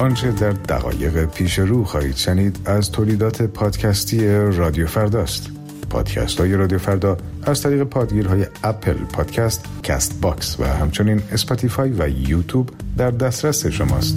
آنچه در دقایق پیش رو خواهید شنید از تولیدات پادکستی رادیو فرداست. پادکست های رادیو فردا از طریق پادگیرهای اپل پادکست، کست باکس و همچنین اسپاتیفای و یوتیوب در دسترس شماست.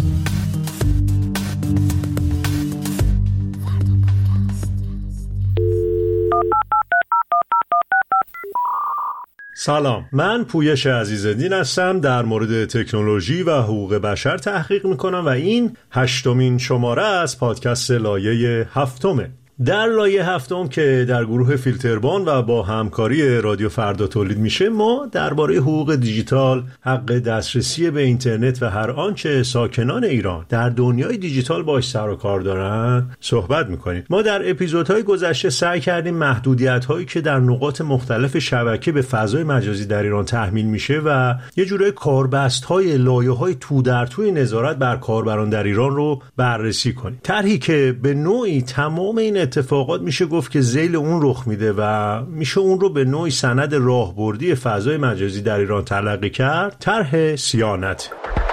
سلام، من پویش عزیزالدین هستم. در مورد تکنولوژی و حقوق بشر تحقیق میکنم و این 8مین شماره از پادکست لایه 7. در لایه 7 که در گروه فیلتربان و با همکاری رادیو فردا تولید میشه، ما درباره حقوق دیجیتال، حق دسترسی به اینترنت و هر آنچه ساکنان ایران در دنیای دیجیتال باش سر و کار دارن صحبت میکنیم. ما در اپیزودهای گذشته سعی کردیم محدودیت‌هایی که در نقاط مختلف شبکه به فضای مجازی در ایران تحمیل میشه و یه جورای کاربست‌های لایه‌های تو در توی نظارت بر کاربران در ایران رو بررسی کنیم. طرحی که به نوعی تمام این اتفاقات میشه گفت که ذیل اون رخ میده و میشه اون رو به نوعی سند راهبردی فضای مجازی در ایران تلقی کرد. طرح صیانت.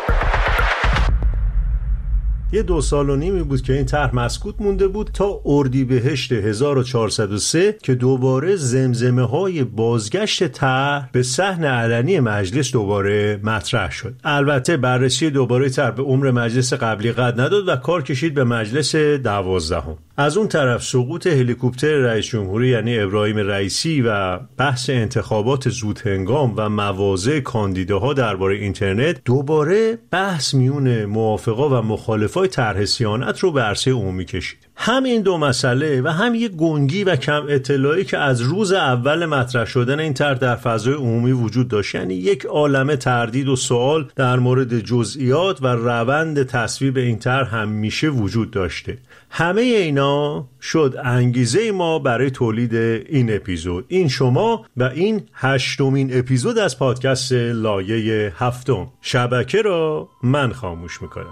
یه 2.5 سال بود که این طرح مسکوت مونده بود تا اردیبهشت 1403 که دوباره زمزمه‌های بازگشت طرح به صحن علنی مجلس دوباره مطرح شد. البته بررسی دوباره طرح به عمر مجلس قبلی قد نداد و کار کشید به مجلس 12. از اون طرف سقوط هلیکوپتر رئیس جمهوری یعنی ابراهیم رئیسی و بحث انتخابات زودهنگام و مواضع کاندیداها درباره اینترنت دوباره بحث میون موافقا و مخالفای طرح صیانت رو به عرصه عمومی کشید. هم این دو مسئله و هم یک گنگی و کم اطلاعی که از روز اول مطرح شدن این طرح در فضای عمومی وجود داشت، یعنی یک عالمه تردید و سوال در مورد جزئیات و روند تصویب این طرح هم میشه وجود داشته. همه اینا شد انگیزه ما برای تولید این اپیزود. این شما و این 8مین اپیزود از پادکست لایه 7. شبکه را من خاموش میکنم.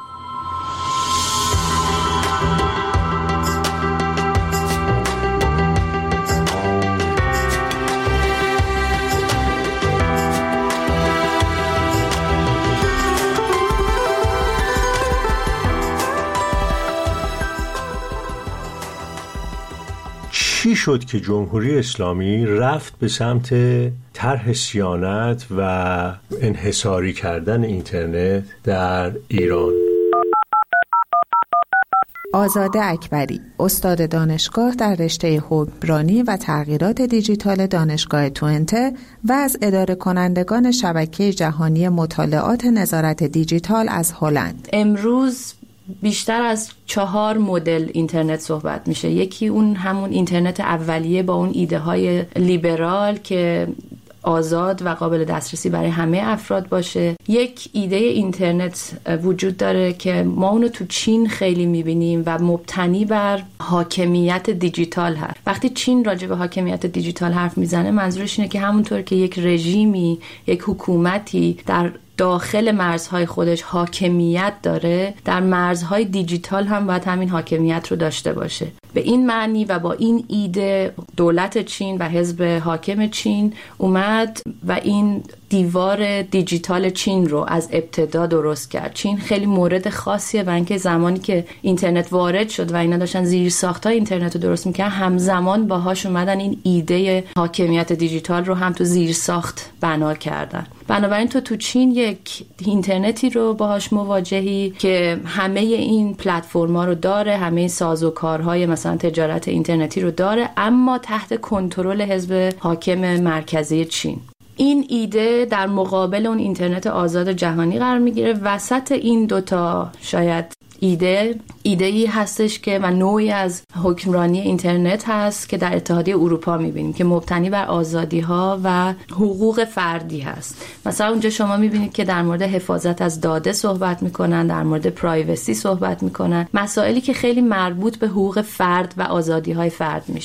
چی شد که جمهوری اسلامی رفت به سمت طرح صیانت و انحصاری کردن اینترنت در ایران؟ آزاده اکبری، استاد دانشگاه در رشته حکمرانی و تغییرات دیجیتال دانشگاه توئنته و از اداره کنندگان شبکه جهانی مطالعات نظارت دیجیتال از هلند. امروز بیشتر از 4 مدل اینترنت صحبت میشه. یکی اون همون اینترنت اولیه با اون ایده های لیبرال که آزاد و قابل دسترسی برای همه افراد باشه. یک ایده اینترنت وجود داره که ما اونو تو چین خیلی میبینیم و مبتنی بر حاکمیت دیجیتال هست. وقتی چین راجع به حاکمیت دیجیتال حرف میزنه منظورش اینه که همونطور که یک رژیمی، یک حکومتی در داخل مرزهای خودش حاکمیت داره، در مرزهای دیجیتال هم باید همین حاکمیت رو داشته باشه. به این معنی و با این ایده دولت چین و حزب حاکم چین اومد و این دیوار دیجیتال چین رو از ابتدا درست کرد. چین خیلی مورد خاصیه و اینکه زمانی که اینترنت وارد شد و اینا داشتن زیرساخت‌های اینترنت رو درست می‌کردن، همزمان باهاش اومدن این ایده حاکمیت دیجیتال رو هم تو زیرساخت بنا کردن. بنابراین تو چین یک اینترنتی رو باهاش مواجهی که همه این پلتفرم‌ها رو داره، همه سازوکارهای مثلا تجارت اینترنتی رو داره، اما تحت کنترل حزب حاکم مرکزی چین. این ایده در مقابل اون اینترنت آزاد جهانی قرار میگیره. وسط این دوتا شاید ایده‌ای هستش که و نوعی از حکمرانی اینترنت هست که در اتحادیه اروپا میبینیم که مبتنی بر آزادی‌ها و حقوق فردی هست. مثلا اونجا شما میبینید که در مورد حفاظت از داده صحبت میکنن، در مورد پرایوسی صحبت میکنن، مسائلی که خیلی مربوط به حقوق فرد و آزادی‌های فرد میشه.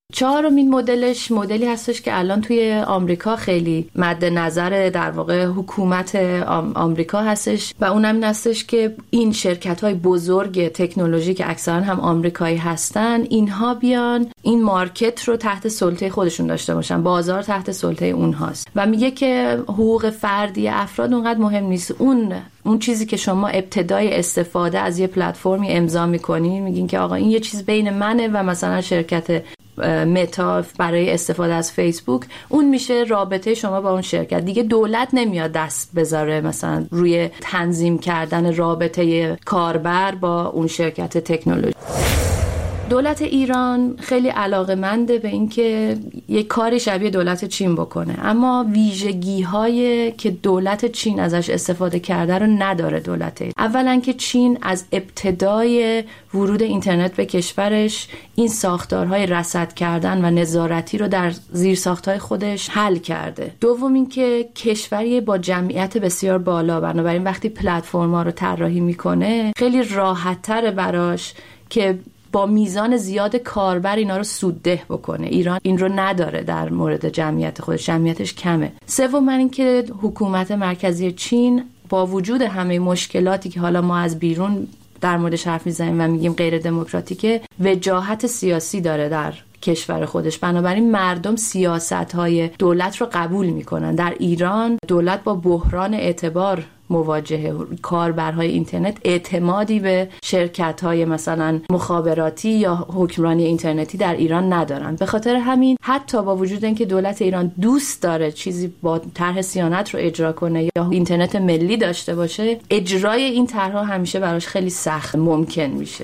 چهارمین مدلش مدلی هستش که الان توی آمریکا خیلی مد نظر در واقع حکومت آمریکا هستش و اونم این هستش که این شرکت‌های بزرگ تکنولوژی که اکثرا هم آمریکایی هستن، اینها بیان این مارکت رو تحت سلطه خودشون داشته باشن، بازار تحت سلطه اونهاست و میگه که حقوق فردی افراد اونقدر مهم نیست. اون چیزی که شما ابتدای استفاده از یه پلتفرمی امضا می‌کنین، میگین که آقا این یه چیز بین منه و مثلا شرکت متا برای استفاده از فیسبوک، اون میشه رابطه شما با اون شرکت. دیگه دولت نمیاد دست بذاره مثلا روی تنظیم کردن رابطه کاربر با اون شرکت تکنولوژی. دولت ایران خیلی علاقه‌منده به این که یک کاری شبیه دولت چین بکنه، اما ویژگی‌های که دولت چین ازش استفاده کرده رو نداره دولت. اولا که چین از ابتدای ورود اینترنت به کشورش این ساختارهای رصد کردن و نظارتی رو در زیرساخت‌های خودش حل کرده. دوم این که کشوری با جمعیت بسیار بالا، بنابراین وقتی پلتفرم‌ها رو طراحی می‌کنه خیلی راحت‌تره براش که با میزان زیاد کاربر اینا رو سودده بکنه. ایران این رو نداره در مورد جمعیت خودش، جمعیتش کمه. سوم این که حکومت مرکزی چین با وجود همه مشکلاتی که حالا ما از بیرون در موردش حرف میزنیم و میگیم غیر دموکراتیکه، وجاهت سیاسی داره در کشور خودش، بنابراین مردم سیاست‌های دولت رو قبول میکنن. در ایران دولت با بحران اعتبار مواجهه. کاربرهای اینترنت اعتمادی به شرکت‌های مثلا مخابراتی یا حکمرانی اینترنتی در ایران ندارن. به خاطر همین حتی با وجود اینکه دولت ایران دوست داره چیزی با طرح صیانت رو اجرا کنه یا اینترنت ملی داشته باشه، اجرای این طرح‌ها همیشه براش خیلی سخت ممکن میشه.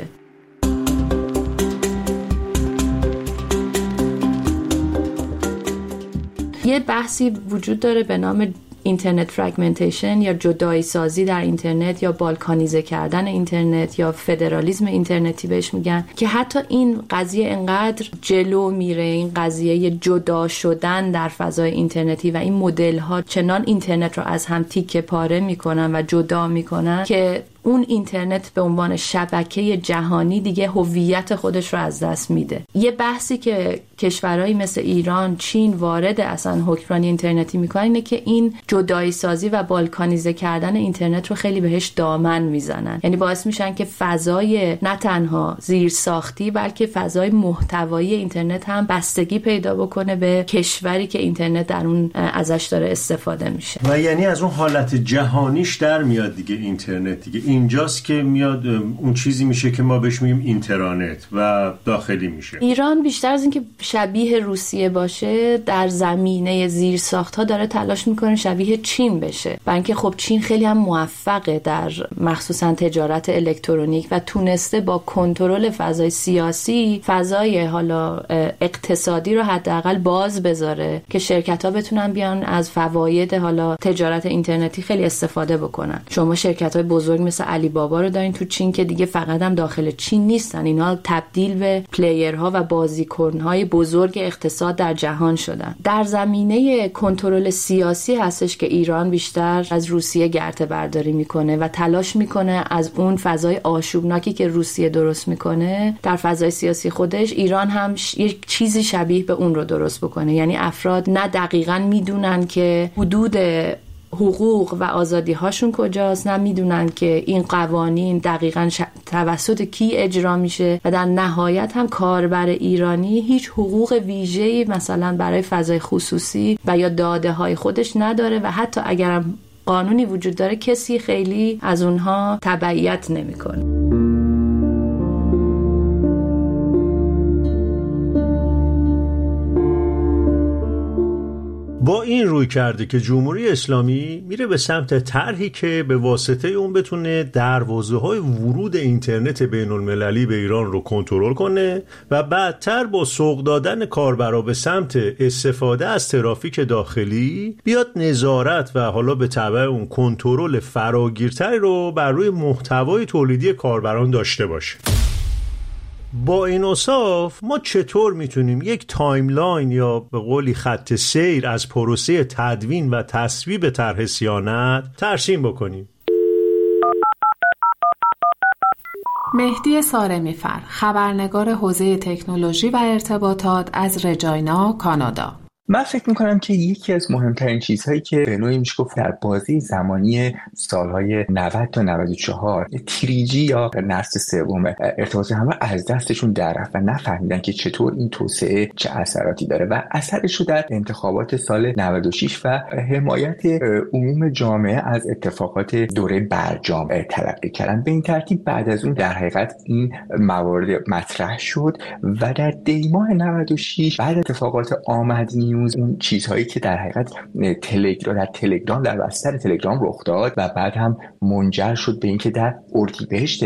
یه بحثی وجود داره به نام اینترنت فرگمنتیشن یا جدایی سازی در اینترنت یا بالکانیزه کردن اینترنت یا فدرالیسم اینترنتی بهش میگن، که حتی این قضیه انقدر جلو میره، این قضیه جدا شدن در فضای اینترنتی و این مدل ها چنان اینترنت رو از هم تیکه پاره میکنن و جدا میکنن که اون اینترنت به عنوان شبکه جهانی دیگه هویت خودش رو از دست میده. یه بحثی که کشورهایی مثل ایران، چین وارد اصلا حکمرانی اینترنتی میکنن اینه که این جدایی سازی و بالکانیزه کردن اینترنت رو خیلی بهش دامن میزنن. یعنی باعث میشن که فضای نه تنها زیر ساختی بلکه فضای محتوایی اینترنت هم بستگی پیدا بکنه به کشوری که اینترنت در اون ازش داره استفاده میشه. و یعنی از اون حالت جهانیش در میاد دیگه اینترنت دیگه. اینجاست که میاد اون چیزی میشه که ما بهش میگیم اینترنت و داخلی میشه. ایران بیشتر از اینکه شبیه روسیه باشه در زمینه زیرساخت‌ها داره تلاش میکنه شبیه چین بشه. و اینکه خب چین خیلی هم موفقه در مخصوصا تجارت الکترونیک و تونسته با کنترل فضای سیاسی فضای حالا اقتصادی رو حداقل باز بذاره که شرکت‌ها بتونن بیان از فواید حالا تجارت اینترنتی خیلی استفاده بکنن. شما شرکت‌های بزرگ مثل علی بابا رو دارین تو چین که دیگه فقط هم داخل چین نیستن، اینا تبدیل به پلیرها و بازیکن‌های بزرگ اقتصاد در جهان شدن. در زمینه کنترل سیاسی هستش که ایران بیشتر از روسیه گرته برداری میکنه و تلاش میکنه از اون فضای آشوبناکی که روسیه درست میکنه در فضای سیاسی خودش ایران هم یک چیزی شبیه به اون رو درست بکنه. یعنی افراد نه دقیقاً میدونن که حدود حقوق و آزادی هاشون کجاست، نه میدونن که این قوانین دقیقاً توسط کی اجرا میشه و در نهایت هم کاربر ایرانی هیچ حقوق ویژه‌ای مثلا برای فضای خصوصی و یا داده های خودش نداره و حتی اگرم قانونی وجود داره کسی خیلی از اونها تبعیت نمیکنه. با این روی کرده که جمهوری اسلامی میره به سمت طرحی که به واسطه اون بتونه دروازه‌های ورود اینترنت بین‌المللی به ایران رو کنترل کنه و بعدتر با سوق دادن کاربرا به سمت استفاده از ترافیک داخلی بیاد نظارت و حالا به تبع اون کنترل فراگیرتری رو بر روی محتوای تولیدی کاربران داشته باشه. با این اوصاف ما چطور میتونیم یک تایملاین یا به قولی خط سیر از پروسه تدوین و تصویب طرح صیانت ترسیم بکنیم؟ مهدی سارمی‌فر، خبرنگار حوزه تکنولوژی و ارتباطات از رجاینا، کانادا. من فکر میکنم که یکی از مهمترین چیزهایی که به نوعی میشه گفت در بازی زمانی سالهای 90 تا 94 تریجی یا نسل سوم ارتباط همراه از دستشون در رفت و نفهمیدن که چطور این توسعه چه اثراتی داره و اثرش رو در انتخابات سال 96 و حمایت عموم جامعه از اتفاقات دوره برجام تلقی کردن. به این ترتیب بعد از اون در حقیقت این موارد مطرح شد و در دیماه 96 بعد اتفاقات آمد اون چیزهایی که در حقیقت تلگرام در بستر تلگرام رخ داد و بعد هم منجر شد به اینکه در اردیبهشت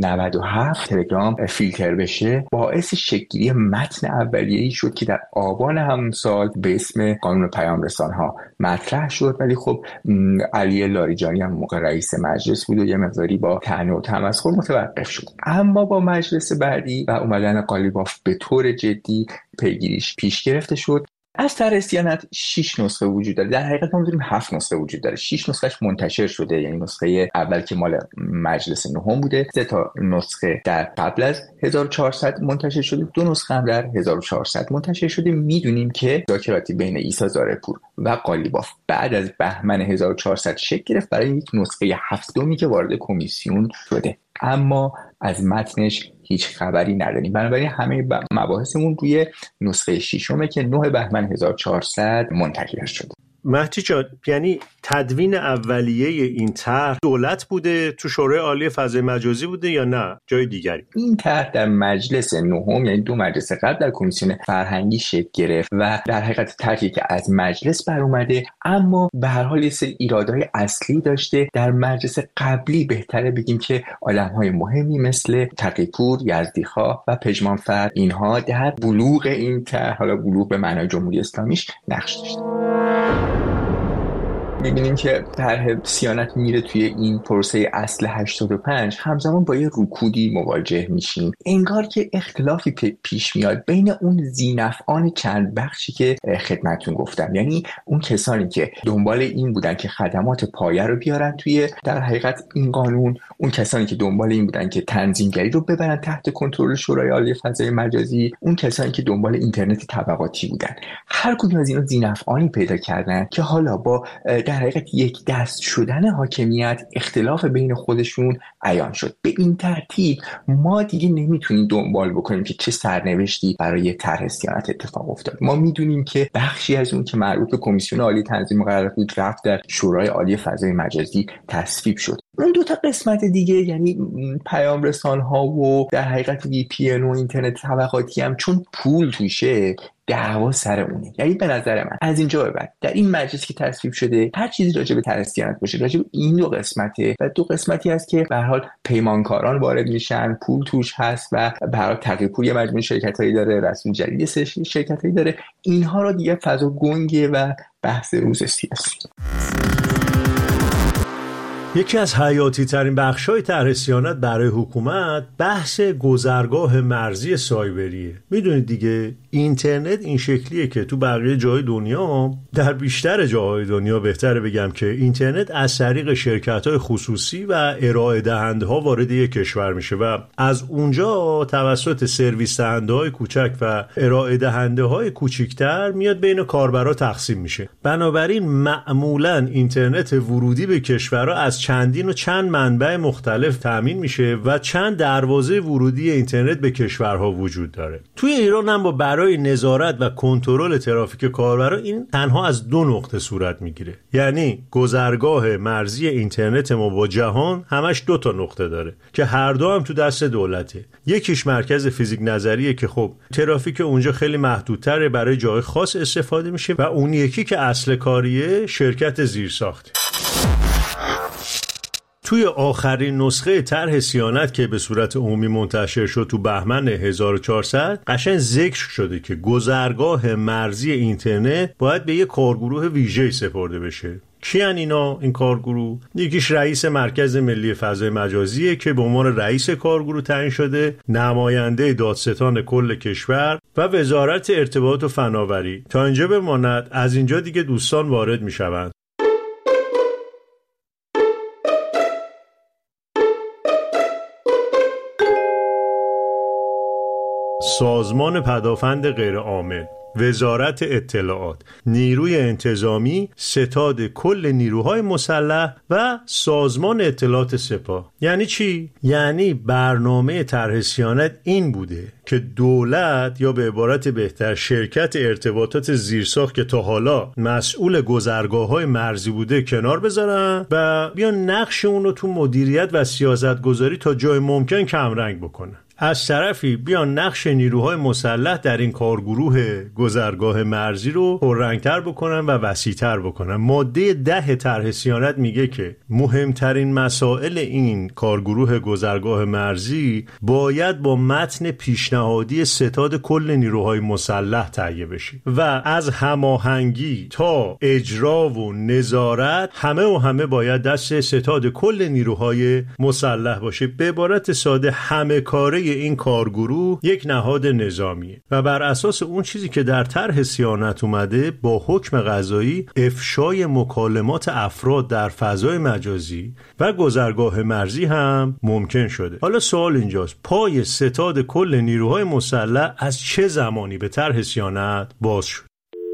97 تلگرام فیلتر بشه، باعث شکل‌گیری متن اولیه‌ای شد که در آبان همون سال به اسم قانون پیام رسان‌ها مطرح شد. ولی خب علی لاریجانی هم موقع رئیس مجلس بود و یه مقداری با طعنه و تمسخر متوقف شد. اما با مجلس بعدی و اومدن قالیباف به طور جدی پیگیریش پیش گرفته شد. از طرح صیانت 6 نسخه وجود داره. در حقیقت ما می‌دونیم 7 نسخه وجود داره. 6 نسخهش منتشر شده، یعنی نسخه اول که مال مجلس نهم بوده، 3 تا نسخه در قبل از 1400 منتشر شده، 2 نسخه هم در 1400 منتشر شده. میدونیم که مذاکراتی بین عیسی زارعپور و قالیباف بعد از بهمن 1400 شکل گرفت برای یک نسخه هفتمی که وارد کمیسیون شده، اما از متنش هیچ خبری نداریم. بنابراین همه مباحثمون روی نسخه ششمه که 9 بهمن 1400 منتشر شده. مهدی جان، یعنی تدوین اولیه این طرح دولت بوده، تو شورای عالی فضای مجازی بوده یا نه جای دیگری؟ این طرح در مجلس نهم، یعنی 2 مجلس قبل، در کمیسیون فرهنگی شکل گرفت و در حقیقت طرحی که از مجلس بر اومده، اما به هر حال یه سری ایرادهای اصلی داشته. در مجلس قبلی بهتره بگیم که آدم‌های مهمی مثل تقی‌پور، یزدی‌خواه و پژمانفر اینها در بلوغ این طرح، حالا بلوغ به معنای جمهوری اسلامیش، نقش داشتن. می‌بینیم که طرح صیانت میره توی این پروسه اصل 85 همزمان با یه رکودی مواجه میشیم. انگار که اختلافی پیش میاد بین اون ذی‌نفعان چند بخشی که خدمتتون گفتم، یعنی اون کسانی که دنبال این بودن که خدمات پایه رو بیارن توی در حقیقت این قانون، اون کسانی که دنبال این بودن که تنظیمگری رو ببرن تحت کنترل شورای عالی فضای مجازی، اون کسانی که دنبال اینترنت طبقاتی بودن. هر کدوم از اینا ذی‌نفعانی پیدا کردن که حالا با در حقیقت یک دست شدن حاکمیت اختلاف بین خودشون عیان شد. به این ترتیب ما دیگه نمیتونیم دنبال بکنیم که چه سرنوشتی برای طرح صیانت اتفاق افتاد. ما میدونیم که بخشی از اون که مربوط به کمیسیون عالی تنظیم قرارداد بود رفت در شورای عالی فضای مجازی تصویب شد. اون 2 تا قسمت دیگه، یعنی پیام رسان‌ها و در حقیقت VPN و اینترنت طبقاتی، هم چون پول توشه دعوا سر اونه. یعنی به نظر من از اینجا به بعد در این مجلس که تصویب شده هر چیزی راجع به طرح صیانت باشه راجع به این 2 قسمته و 2 قسمتی هست که به هر حال پیمانکاران وارد میشن، پول توش هست و به هر حال تقی‌پور یه مجموعه شرکتایی داره، رسمی جدید شرکتایی داره. اینها رو دیگه فضا گنگه و بحث روز سیاسی. یکی از حیاتی ترین بخش‌های طرح صیانت برای حکومت بحث گذرگاه مرزی سایبریه. میدونید دیگه اینترنت این شکلیه که تو بقیه جای دنیا، در بیشتر جاهای دنیا بهتره بگم که اینترنت از طریق شرکت‌های خصوصی و ارائه دهنده‌ها وارد یک کشور میشه و از اونجا توسط سرویس دهنده‌های کوچک و ارائه دهنده‌های کوچکتر میاد بین کاربرا تقسیم میشه. بنابراین معمولاً اینترنت ورودی به کشورها از چندین و چند منبع مختلف تامین میشه و چند دروازه ورودی اینترنت به کشورها وجود داره. توی ایران هم برای نظارت و کنترل ترافیک کاربرا این تنها از 2 نقطه صورت میگیره. یعنی گذرگاه مرزی اینترنت ما با جهان همش 2 تا نقطه داره که هر دو هم تو دست دولته. یکیش مرکز فیزیک نظریه که خب ترافیک اونجا خیلی محدودتره، برای جای خاص استفاده میشه، و اون یکی که اصل کاریه شرکت زیرساخته. توی آخرین نسخه طرح صیانت که به صورت عمومی منتشر شد تو بهمن 1400 قشنگ ذکر شده که گذرگاه مرزی اینترنت باید به یک کارگروه ویژه‌ای سپرده بشه. کیان اینا؟ این کارگروه یکیش رئیس مرکز ملی فضای مجازیه که به عنوان رئیس کارگروه تعیین شده، نماینده دادستان کل کشور و وزارت ارتباطات و فناوری. تا اینجا بماند، از اینجا دیگه دوستان وارد میشوند. سازمان پدافند غیرعامل، وزارت اطلاعات، نیروی انتظامی، ستاد کل نیروهای مسلح و سازمان اطلاعات سپاه. یعنی چی؟ یعنی برنامه طرح صیانت این بوده که دولت یا به عبارت بهتر شرکت ارتباطات زیرساخت که تا حالا مسئول گذرگاه‌های مرزی بوده کنار بذارن و بیان نقش اون رو تو مدیریت و سیاستگذاری تا جای ممکن کمرنگ بکنن. از طرفی بیان نقش نیروهای مسلح در این کارگروه گذرگاه مرزی رو پررنگتر بکنن و وسیع‌تر بکنن. ماده 10 طرح صیانت میگه که مهمترین مسائل این کارگروه گذرگاه مرزی باید با متن پیشنهادی ستاد کل نیروهای مسلح تهیه بشه و از هماهنگی تا اجرا و نظارت همه باید دست ستاد کل نیروهای مسلح باشه. به عبارت ساده همه کاره این کارگروه یک نهاد نظامیه و بر اساس اون چیزی که در طرح صیانت اومده با حکم قضایی افشای مکالمات افراد در فضای مجازی و گذرگاه مرزی هم ممکن شده. حالا سوال اینجاست، پای ستاد کل نیروهای مسلح از چه زمانی به طرح صیانت باز شد؟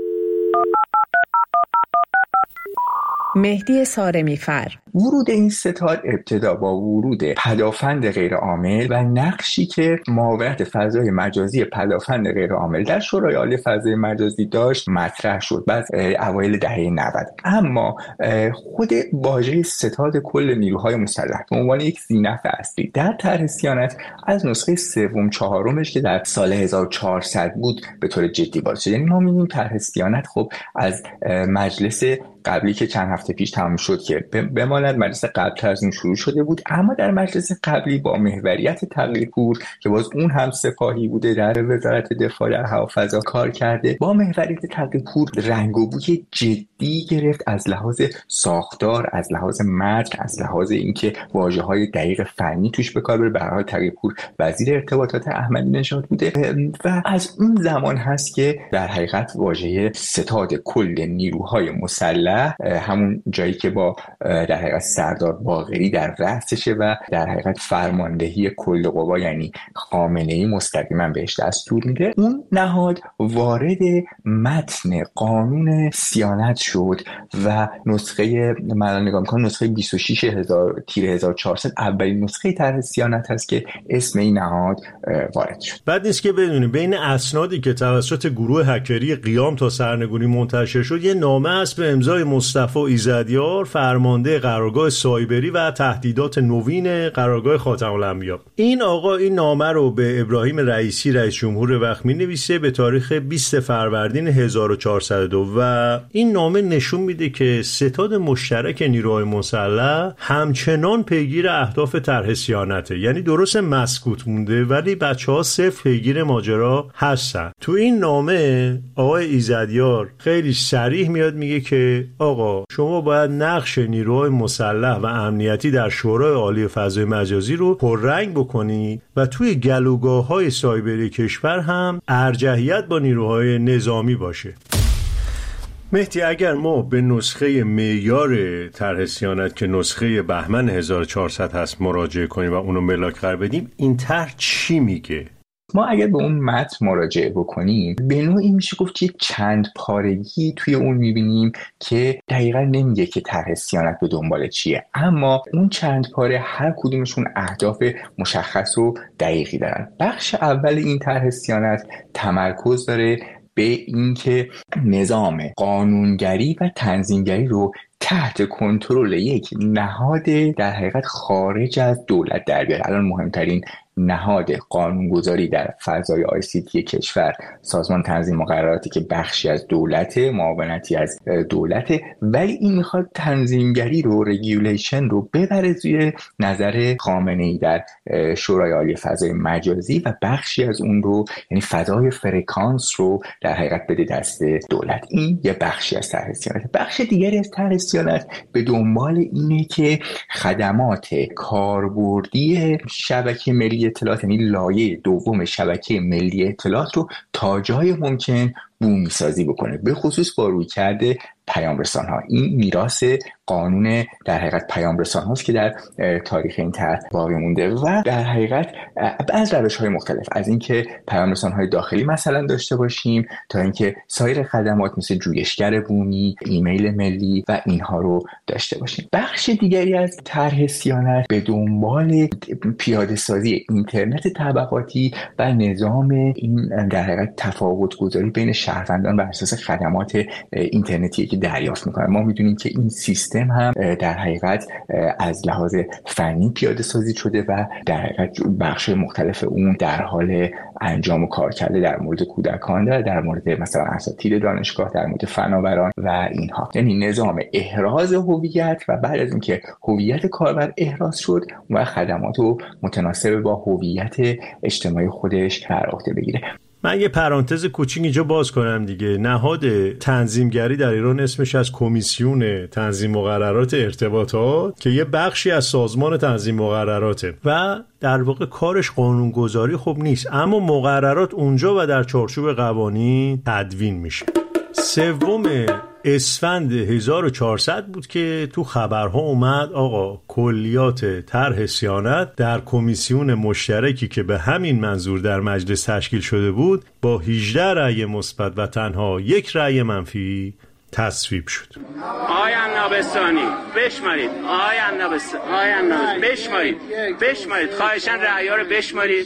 مهدی سارمی‌فر: ورود این ستاد ابتدا با ورود پدافند غیرعامل و نقشی که معاونت فضای مجازی پدافند غیرعامل در شورای عالی فضای مجازی داشت مطرح شد بعد اوایل دهه 90. اما خود واژه ستاد کل نیروهای مسلح به عنوان یک ذینفع اصلی در طرح صیانت از نسخه سوم چهارمش که در سال 1400 بود به طور جدی وارد شد. یعنی ما می‌بینیم طرح صیانت خب از مجلس قبلی که چند هفته پیش تمام شد که بماند مجلس قبل از این شروع شده بود، اما در مجلس قبلی با محوریت تقی‌پور که باز اون هم سپاهی بوده در وزارت دفاع در هوافضا کار کرده، با محوریت تقی‌پور رنگ و بوی جدی گرفت از لحاظ ساختار، از لحاظ متن، از لحاظ اینکه واژه‌های دقیق فنی توش به کار بره. به هر حال تقی‌پور وزیر ارتباطات احمدی نژاد بوده و از اون زمان هست که در حقیقت واژه ستاد کل نیروهای مسلح همون جایی که با در حقیقت سردار باقری در رأسشه و در حقیقت فرماندهی کل قوا یعنی خامنه‌ای مستقیما بهش دستور میده، اون نهاد وارد متن قانون صیانت شد و نسخه من نگاه می‌کنم نسخه 26000-1400 اولین نسخه طرح صیانت هست که اسم این نهاد وارد شد. بعد نیست که بدونیم بین اسنادی که توسط گروه هکری قیام تا سرنگونی منتشر شد یه نامه است به امضای مصطفی ایزدیار، فرمانده قرارگاه سایبری و تهدیدات نوین قرارگاه خاتم الانبیا. این آقا این نامه رو به ابراهیم رئیسی رئیس جمهور وقت می‌نویسه به تاریخ 20 فروردین 1402 و این نامه نشون میده که ستاد مشترک نیروهای مسلح همچنان پیگیر اهداف طرح صیانته. یعنی درست مسکوت مونده ولی بچه‌ها صفر پیگیر ماجرا هستن. تو این نامه آقای ایزدیار خیلی صریح میاد میگه که آقا شما باید نقش نیروهای مسلح و امنیتی در شورای عالی فضای مجازی رو پررنگ بکنی و توی گلوگاه‌های سایبری کشور هم ارجحیت با نیروهای نظامی باشه. مهدی اگر ما به نسخه معیار طرح صیانت که نسخه بهمن 1400 هست مراجعه کنیم و اونو ملاک قرار بدیم، این طرح چی میگه؟ ما اگر به اون متن مراجعه بکنیم به نوعی میشه گفت یک چند پارگی توی اون میبینیم که دقیقا نمیگه که طرح صیانت به دنبال چیه، اما اون چند پاره هر کدومشون اهداف مشخص و دقیقی دارن. بخش اول این طرح صیانت تمرکز داره به اینکه نظام قانونگری و تنظیمگری رو تحت کنترل یک نهاد در حقیقت خارج از دولت در بیاره. الان مهمترین نهاد قانونگذاری در فضای ICT کشور سازمان تنظیم مقرراتی که بخشی از دولت، معاونتی از دولت، ولی این میخواد تنظیمگری رو، رگولیشن رو ببره زیر نظر خامنه‌ای در شورای عالی فضای مجازی و بخشی از اون رو یعنی فضای فرکانس رو در حقیقت بده دست دولت. این یه بخشی از طرح صیانت. بخش دیگری از طرح صیانت به دنبال اینه که خدمات کاربردی شبکه ملی اطلاعات یعنی لایه دوم شبکه ملی اطلاعات رو تا جای ممکن بومی سازی بکنه، به خصوص با رویکرد پیام رسان‌ها. این میراث قانون در حقیقت پیام رسان‌هاست که در تاریخ این طرح باقی مونده و در حقیقت از روش‌های مختلف، از اینکه پیام رسان‌های داخلی مثلا داشته باشیم تا اینکه سایر خدمات مثل جویشگر بومی، ایمیل ملی و اینها رو داشته باشیم. بخش دیگری از طرح صیانت به دنبال پیاده سازی اینترنت طبقاتی و نظام این در حقیقت تفاوت گذاری بین شهروندان بر اساس خدمات اینترنتی که دریافت می‌کنند. ما می‌دونیم که این سیستم هم در حقیقت از لحاظ فنی پیاده سازی شده و در حقیقت بخش مختلف اون در حال انجام و کار کرده، در مورد کودکان، در مورد مثلا اساتید دانشگاه، در مورد فناوران و اینها. یعنی نظام احراز هویت و بعد از اینکه هویت کاربر احراز شد و خدمات رو متناسب با هویت اجتماعی خودش بر عهده بگیره. من یه پرانتز کوچیک اینجا باز کنم دیگه. نهاد تنظیمگری در ایران اسمش از کمیسیون تنظیم مقررات ارتباطات که یه بخشی از سازمان تنظیم مقرراته و در واقع کارش قانونگذاری خب نیست، اما مقررات اونجا و در چارچوب قوانین تدوین میشه. 3 اسفند 1400 بود که تو خبرها اومد آقا کلیات طرح صیانت در کمیسیون مشترکی که به همین منظور در مجلس تشکیل شده بود با 18 رأی مثبت و تنها 1 رأی منفی تصویب شد. آقای عنابستانی بشمارید، آقای عنابستانی بشمارید خواهشاً رأی‌ها رو بشمارید.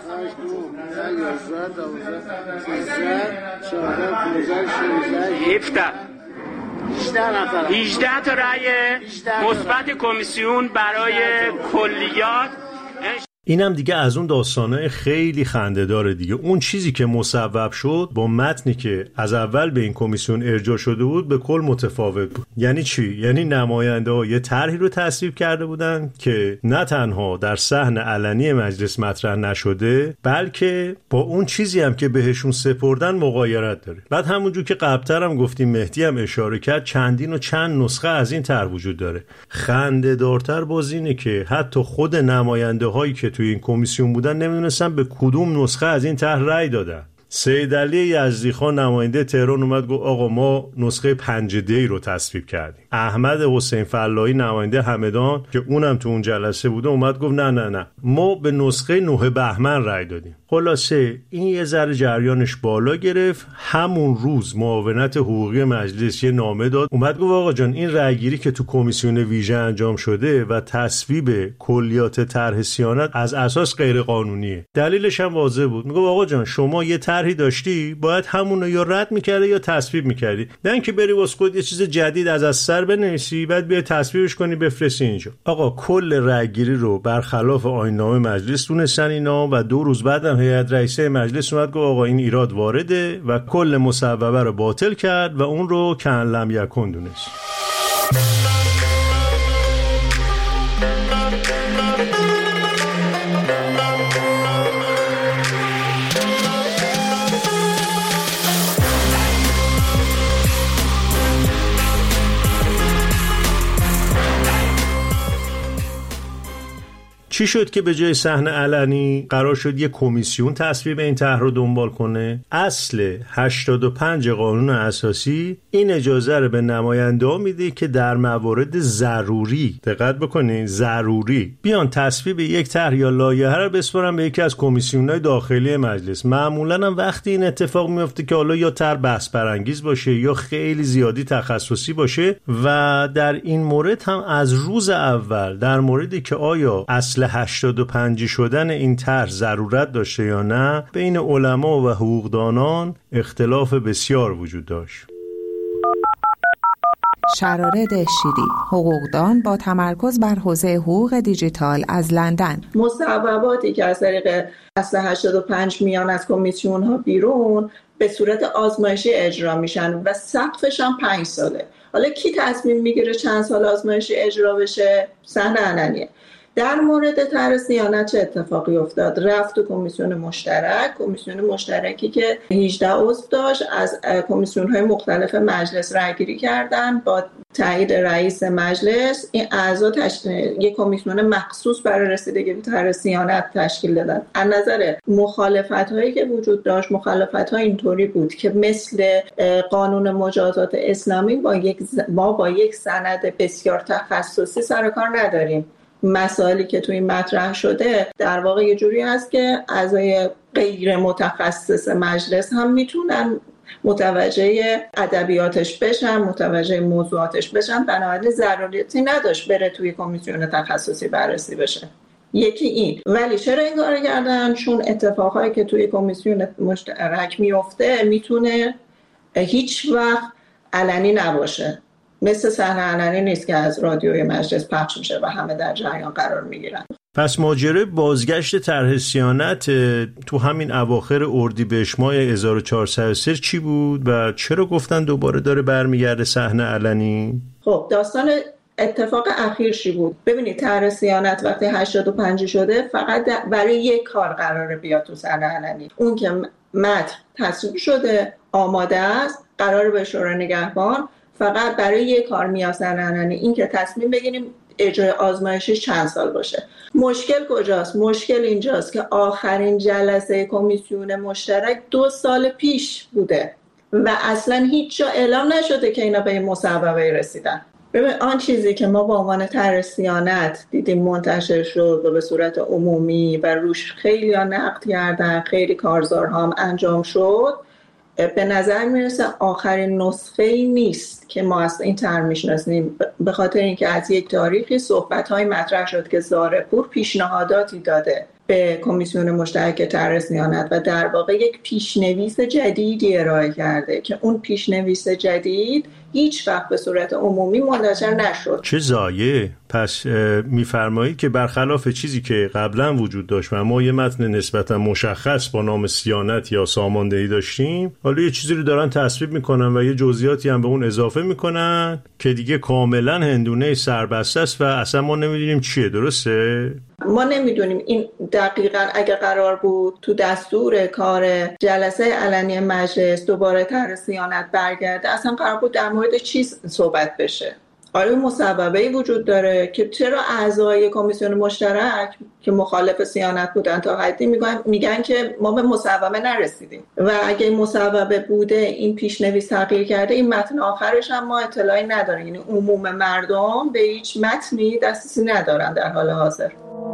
18 تا رأی مثبت کمیسیون برای کلیات. اینم دیگه از اون داستانه خیلی خنده‌داره دیگه. اون چیزی که مصوب شد با متنی که از اول به این کمیسیون ارجاع شده بود به کل متفاوت بود. یعنی چی؟ یعنی نماینده‌ها یه طرحی رو تصویب کرده بودن که نه تنها در صحن علنی مجلس مطرح نشده بلکه با اون چیزی هم که بهشون سپردن مغایرت داره. بعد همونجور که قبل‌تر هم گفتیم، مهدی هم اشاره کرد، چندین و چند نسخه از این طرح وجود داره. خنده‌دارتر باز اینه که حتی خود نماینده‌هایی که توی این کمیسیون بودن نمیدونستن به کدوم نسخه از این طرح رأی دادن. سید علی یزدیخان نماینده تهران اومد گفت آقا ما نسخه 5D رو تصویب کردیم. احمد حسین فلاحی نماینده همدان که اونم تو اون جلسه بوده اومد گفت نه ما به نسخه 9 بهمن رأی دادیم. خلاصه این یه ذره جریانش بالا گرفت. همون روز معاونت حقوقی مجلس یه نامه داد، اومد گفت آقا جان این رأیگیری که تو کمیسیون ویژه انجام شده و تصویب کلیات طرح صیانت از اساس غیر قانونیه. دلیلش هم واضح بود. میگه آقا جان شما یه طرحی داشتی باید همون رو یا رد می‌کردی یا تصویب می‌کردی، نه اینکه بری واسه خودت یه چیز جدید از سر بنویسی بعد بیای تصویبش کنی بفرستی اینجا. آقا کل رأیگیری رو برخلاف آیین‌نامه مجلس دونستن اینا و 2 روز بعدم هیئت رئیسه مجلس اومد گفت آقا این ایراد وارده و کل مصوبه رو باطل کرد و اون رو کأن لم یکن دونست. چی شد که به جای صحن علنی قرار شد یک کمیسیون تصویب این طرح رو دنبال کنه؟ اصل 85 قانون اساسی این اجازه رو به نماینده‌ها میده که در موارد ضروری، دقت بکنید ضروری، بیان تصویب یک طرح یا لایحه رو بسپارن به یکی از کمیسیون‌های داخلی مجلس. معمولاً هم وقتی این اتفاق میفته که حالا یا طرح بحث برانگیز باشه یا خیلی زیادی تخصصی باشه و در این مورد هم از روز اول در موردی که آیا اصل 85 شدن این طرح ضرورت داشته یا نه بین علما و حقوقدانان اختلاف بسیار وجود داشت. شرارد شیری، حقوقدان با تمرکز بر حوزه حقوق دیجیتال از لندن. مصوباتی که از طریق اصل 85 میان از کمیسیون ها بیرون به صورت آزمایشی اجرا میشن و سقفش هم 5 ساله. حالا کی تصمیم میگیره چند سال آزمایشی اجرا بشه؟ صحن علنیه. در مورد طرح صیانت چه اتفاقی افتاد؟ رفت تو کمیسیون مشترکی که 18 عضو داشت، از کمیسیون‌های مختلف مجلس رأی‌گیری کردن. با تایید رئیس مجلس این اعضا یک کمیسیون مخصوص برای رسیدگی به طرح صیانت تشکیل دادن. از نظر مخالفت‌هایی که وجود داشت، مخالفت‌ها اینطوری بود که مثل قانون مجازات اسلامی ما با یک سند بسیار تخصصی سر کار نداریم. مسائلی که توی مطرح شده در واقع یه جوری هست که اعضای غیر متخصص مجلس هم میتونن متوجه ادبیاتش بشن، متوجه موضوعاتش بشن، بنابراین ضرورتی نداشت بره توی کمیسیون تخصصی بررسی بشه. یکی این. ولی چرا این کارو کردن؟ چون اتفاقایی که توی کمیسیون مشترک میفته میتونه هیچ وقت علنی نباشه. مثل صحنه علنی نیست که از رادیوی مجلس پخش میشه و همه در جریان قرار میگیرن. پس ماجرای بازگشت طرح صیانت تو همین اواخر اردیبهشت ماه 1403 چی بود و چرا گفتن دوباره داره برمیگرده صحنه علنی؟ خب داستان اتفاق اخیر چی بود؟ ببینید طرح صیانت وقتی 85 شده فقط برای یک کار قراره بیاد تو صحنه علنی. اون که متن تصویب شده، آماده است، قراره به شورای نگهبان فقط برای یک کار میاد صحنه علنی، این که تصمیم بگیریم اجرای آزمایشی چند سال باشه. مشکل کجاست؟ مشکل اینجاست که آخرین جلسه کمیسیون مشترک 2 سال پیش بوده و اصلا هیچ جا اعلام نشده که اینا به این مصوبه رسیدن. ببین آن چیزی که ما به عنوان طرح صیانت دیدیم منتشر شد و به صورت عمومی و روش خیلی ها نقد کردن، خیلی کارزارها هم انجام شد، به نظر میرسه آخرین نسخه ای نیست که ما از این طرح میشناسیم، به خاطر اینکه از یک تاریخی صحبت‌های مطرح شد که زارپور پیشنهاداتی داده به کمیسیون مشترک طرح صیانت و در واقع یک پیشنویس جدیدی ارائه کرده که اون پیشنویس جدید هیچ وقت به صورت عمومی منتشر نشد. چه ضایعه. پس میفرمایید که برخلاف چیزی که قبلا وجود داشت و ما یه متن نسبتا مشخص با نام صیانت یا ساماندهی داشتیم، حالا یه چیزی رو دارن تصویب میکنن و یه جزئیاتی هم به اون اضافه میکنن که دیگه کاملا هندونه سربسته است و اصلا ما نمیدونیم چیه. درسته؟ ما نمیدونیم این دقیقاً اگه قرار بود تو دستور کار جلسه علنی مجلس دوباره طرح صیانت برگرده، اصلا قرار بود در مورد چیز صحبت بشه. آره مصوبه‌ای وجود داره که چرا اعضای کمیسیون مشترک که مخالف صیانت بودن تا حدی میگن که ما به مصوبه نرسیدیم و اگه این مصوبه بوده این پیشنویس تغییر کرده، این متن آخرش هم ما اطلاعی نداریم. یعنی عموم مردم به هیچ متنی دسترسی ندارن در حال حاضر.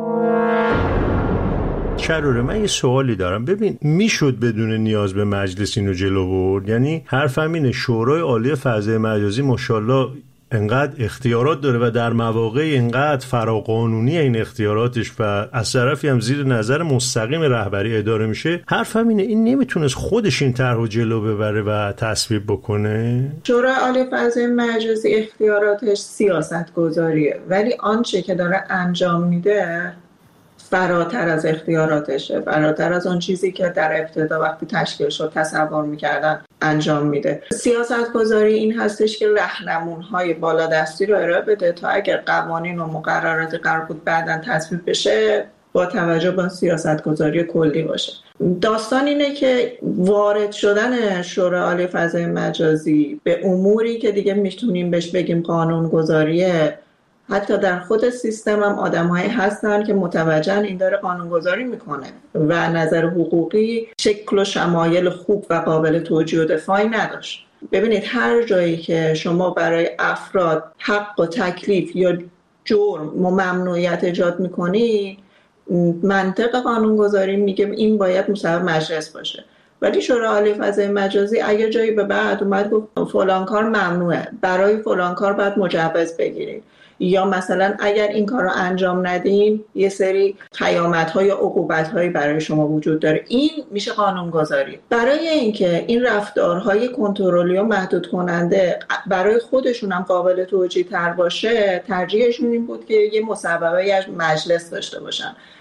شروره من یه سوالی دارم. ببین میشد بدون نیاز به مجلس اینو جلو برد؟ یعنی حرفم اینه شورای عالی فضای مجازی ماشاءالله انقدر اختیارات داره و در مواقع انقدر فراقانونی این اختیاراتش و از طرفی هم زیر نظر مستقیم رهبری اداره میشه. حرفم اینه این نمیتونست خودش این طرحو جلو ببره و تصویب بکنه؟ شورای عالی فضای مجازی اختیاراتش سیاست گذاریه، ولی آنچه که داره انجام میده فراتر از اختیاراتشه، فراتر از اون چیزی که در ابتدا وقتی تشکیل شد تصور میکردن انجام میده. سیاست گذاری این هستش که راهنمون‌های بالادستی رو ارائه بده تا اگر قوانین و مقرراتی قرار بود بعداً تصویب بشه با توجه به سیاست گذاری کلی باشه. داستان اینه که وارد شدن شورای عالی فضای مجازی به اموری که دیگه میتونیم بهش بگیم قانون گذاریه، حتی در خود سیستم هم آدم‌هایی هستن که متوجهن این داره قانونگذاری میکنه و نظر حقوقی شکل و شمایل خوب و قابل توجیه و دفاعی نداشت. ببینید هر جایی که شما برای افراد حق و تکلیف یا جرم و ممنوعیت ایجاد میکنی، منطق قانونگذاری میگه این باید مصوب مجلس باشه. ولی شورای عالی فضای مجازی اگه جایی به بعد اومد گفت فلان کار ممنوعه، برای فلان کار باید مجوز بگیرید، یا مثلا اگر این کار رو انجام ندین یه سری قیامت‌ها یا عقوبت‌هایی برای شما وجود داره، این میشه قانونگذاری. برای اینکه این رفتارهای کنترلی و محدود کننده برای خودشون هم قابل توجیه تر باشه، ترجیحشون این بود که یه مصوبه از مجلس داشته باشن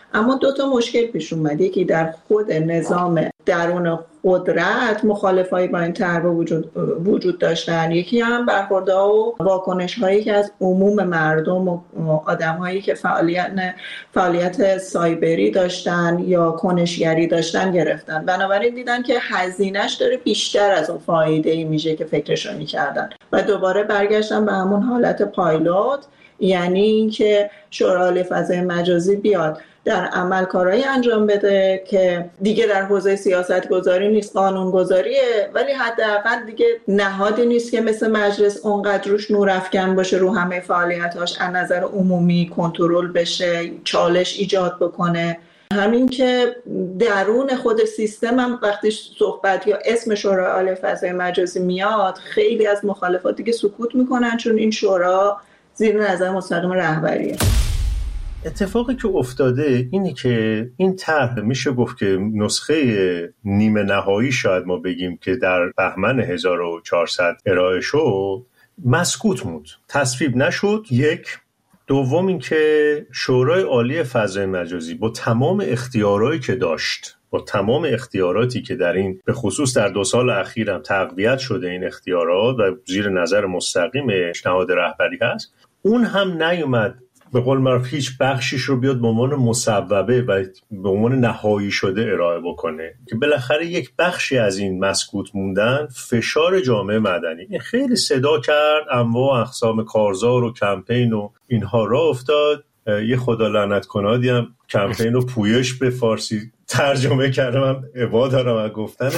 اما 2 مشکل پیش اومد. یکی در خود نظام درون قدرت مخالفایی با این طرح وجود داشتن، یکی هم برخوردها و واکنش هایی که از عموم مردم و آدم هایی که فعالیت سایبری داشتن یا کنشگری داشتن گرفتن. بنابراین دیدن که هزینهش داره بیشتر از اون فایده‌ای میشه که فکرشو میکردن و دوباره برگشتن به همون حالت پایلوت، یعنی اینکه شورای عالی فضای مجازی بیاد در عمل کارهایی انجام بده که دیگه در حوزه سیاست گذاری نیست، قانون گذاریه، ولی حداقل دیگه نهادی نیست که مثل مجلس اونقدر روش نورافکن باشه، رو همه فعالیتاش از نظر عمومی کنترل بشه، چالش ایجاد بکنه. همین که درون خود سیستم هم وقتی صحبت یا اسم شورای عالی فضای مجازی میاد، خیلی از مخالفات دیگه سکوت میکنن، چون این شورا زیر نظر مستقیم رهبریه. اتفاقی که افتاده اینه که این طرح میشه گفت که نسخه نیمه نهایی شاید ما بگیم که در بهمن 1400 ارائه شد مسکوت موند، تصویب نشد. یک. دوم این که شورای عالی فضای مجازی با تمام اختیارایی که داشت، با تمام اختیاراتی که در این به خصوص در 2 سال اخیر هم تقویت شده این اختیارات و زیر نظر مستقیم نهاد رهبری هست، اون هم نیومد به قول معروف هیچ بخشیش رو بیاد به عنوان مصوبه و به عنوان نهایی شده ارائه بکنه، که بالاخره یک بخشی از این مسکوت موندن فشار جامعه مدنی این خیلی صدا کرد، انواع اقسام کارزار و کمپین و اینها را افتاد. یه خدا لعنت کنادی هم کمپین رو پویش به فارسی ترجمه کردم، من عبا دارم از گفتنش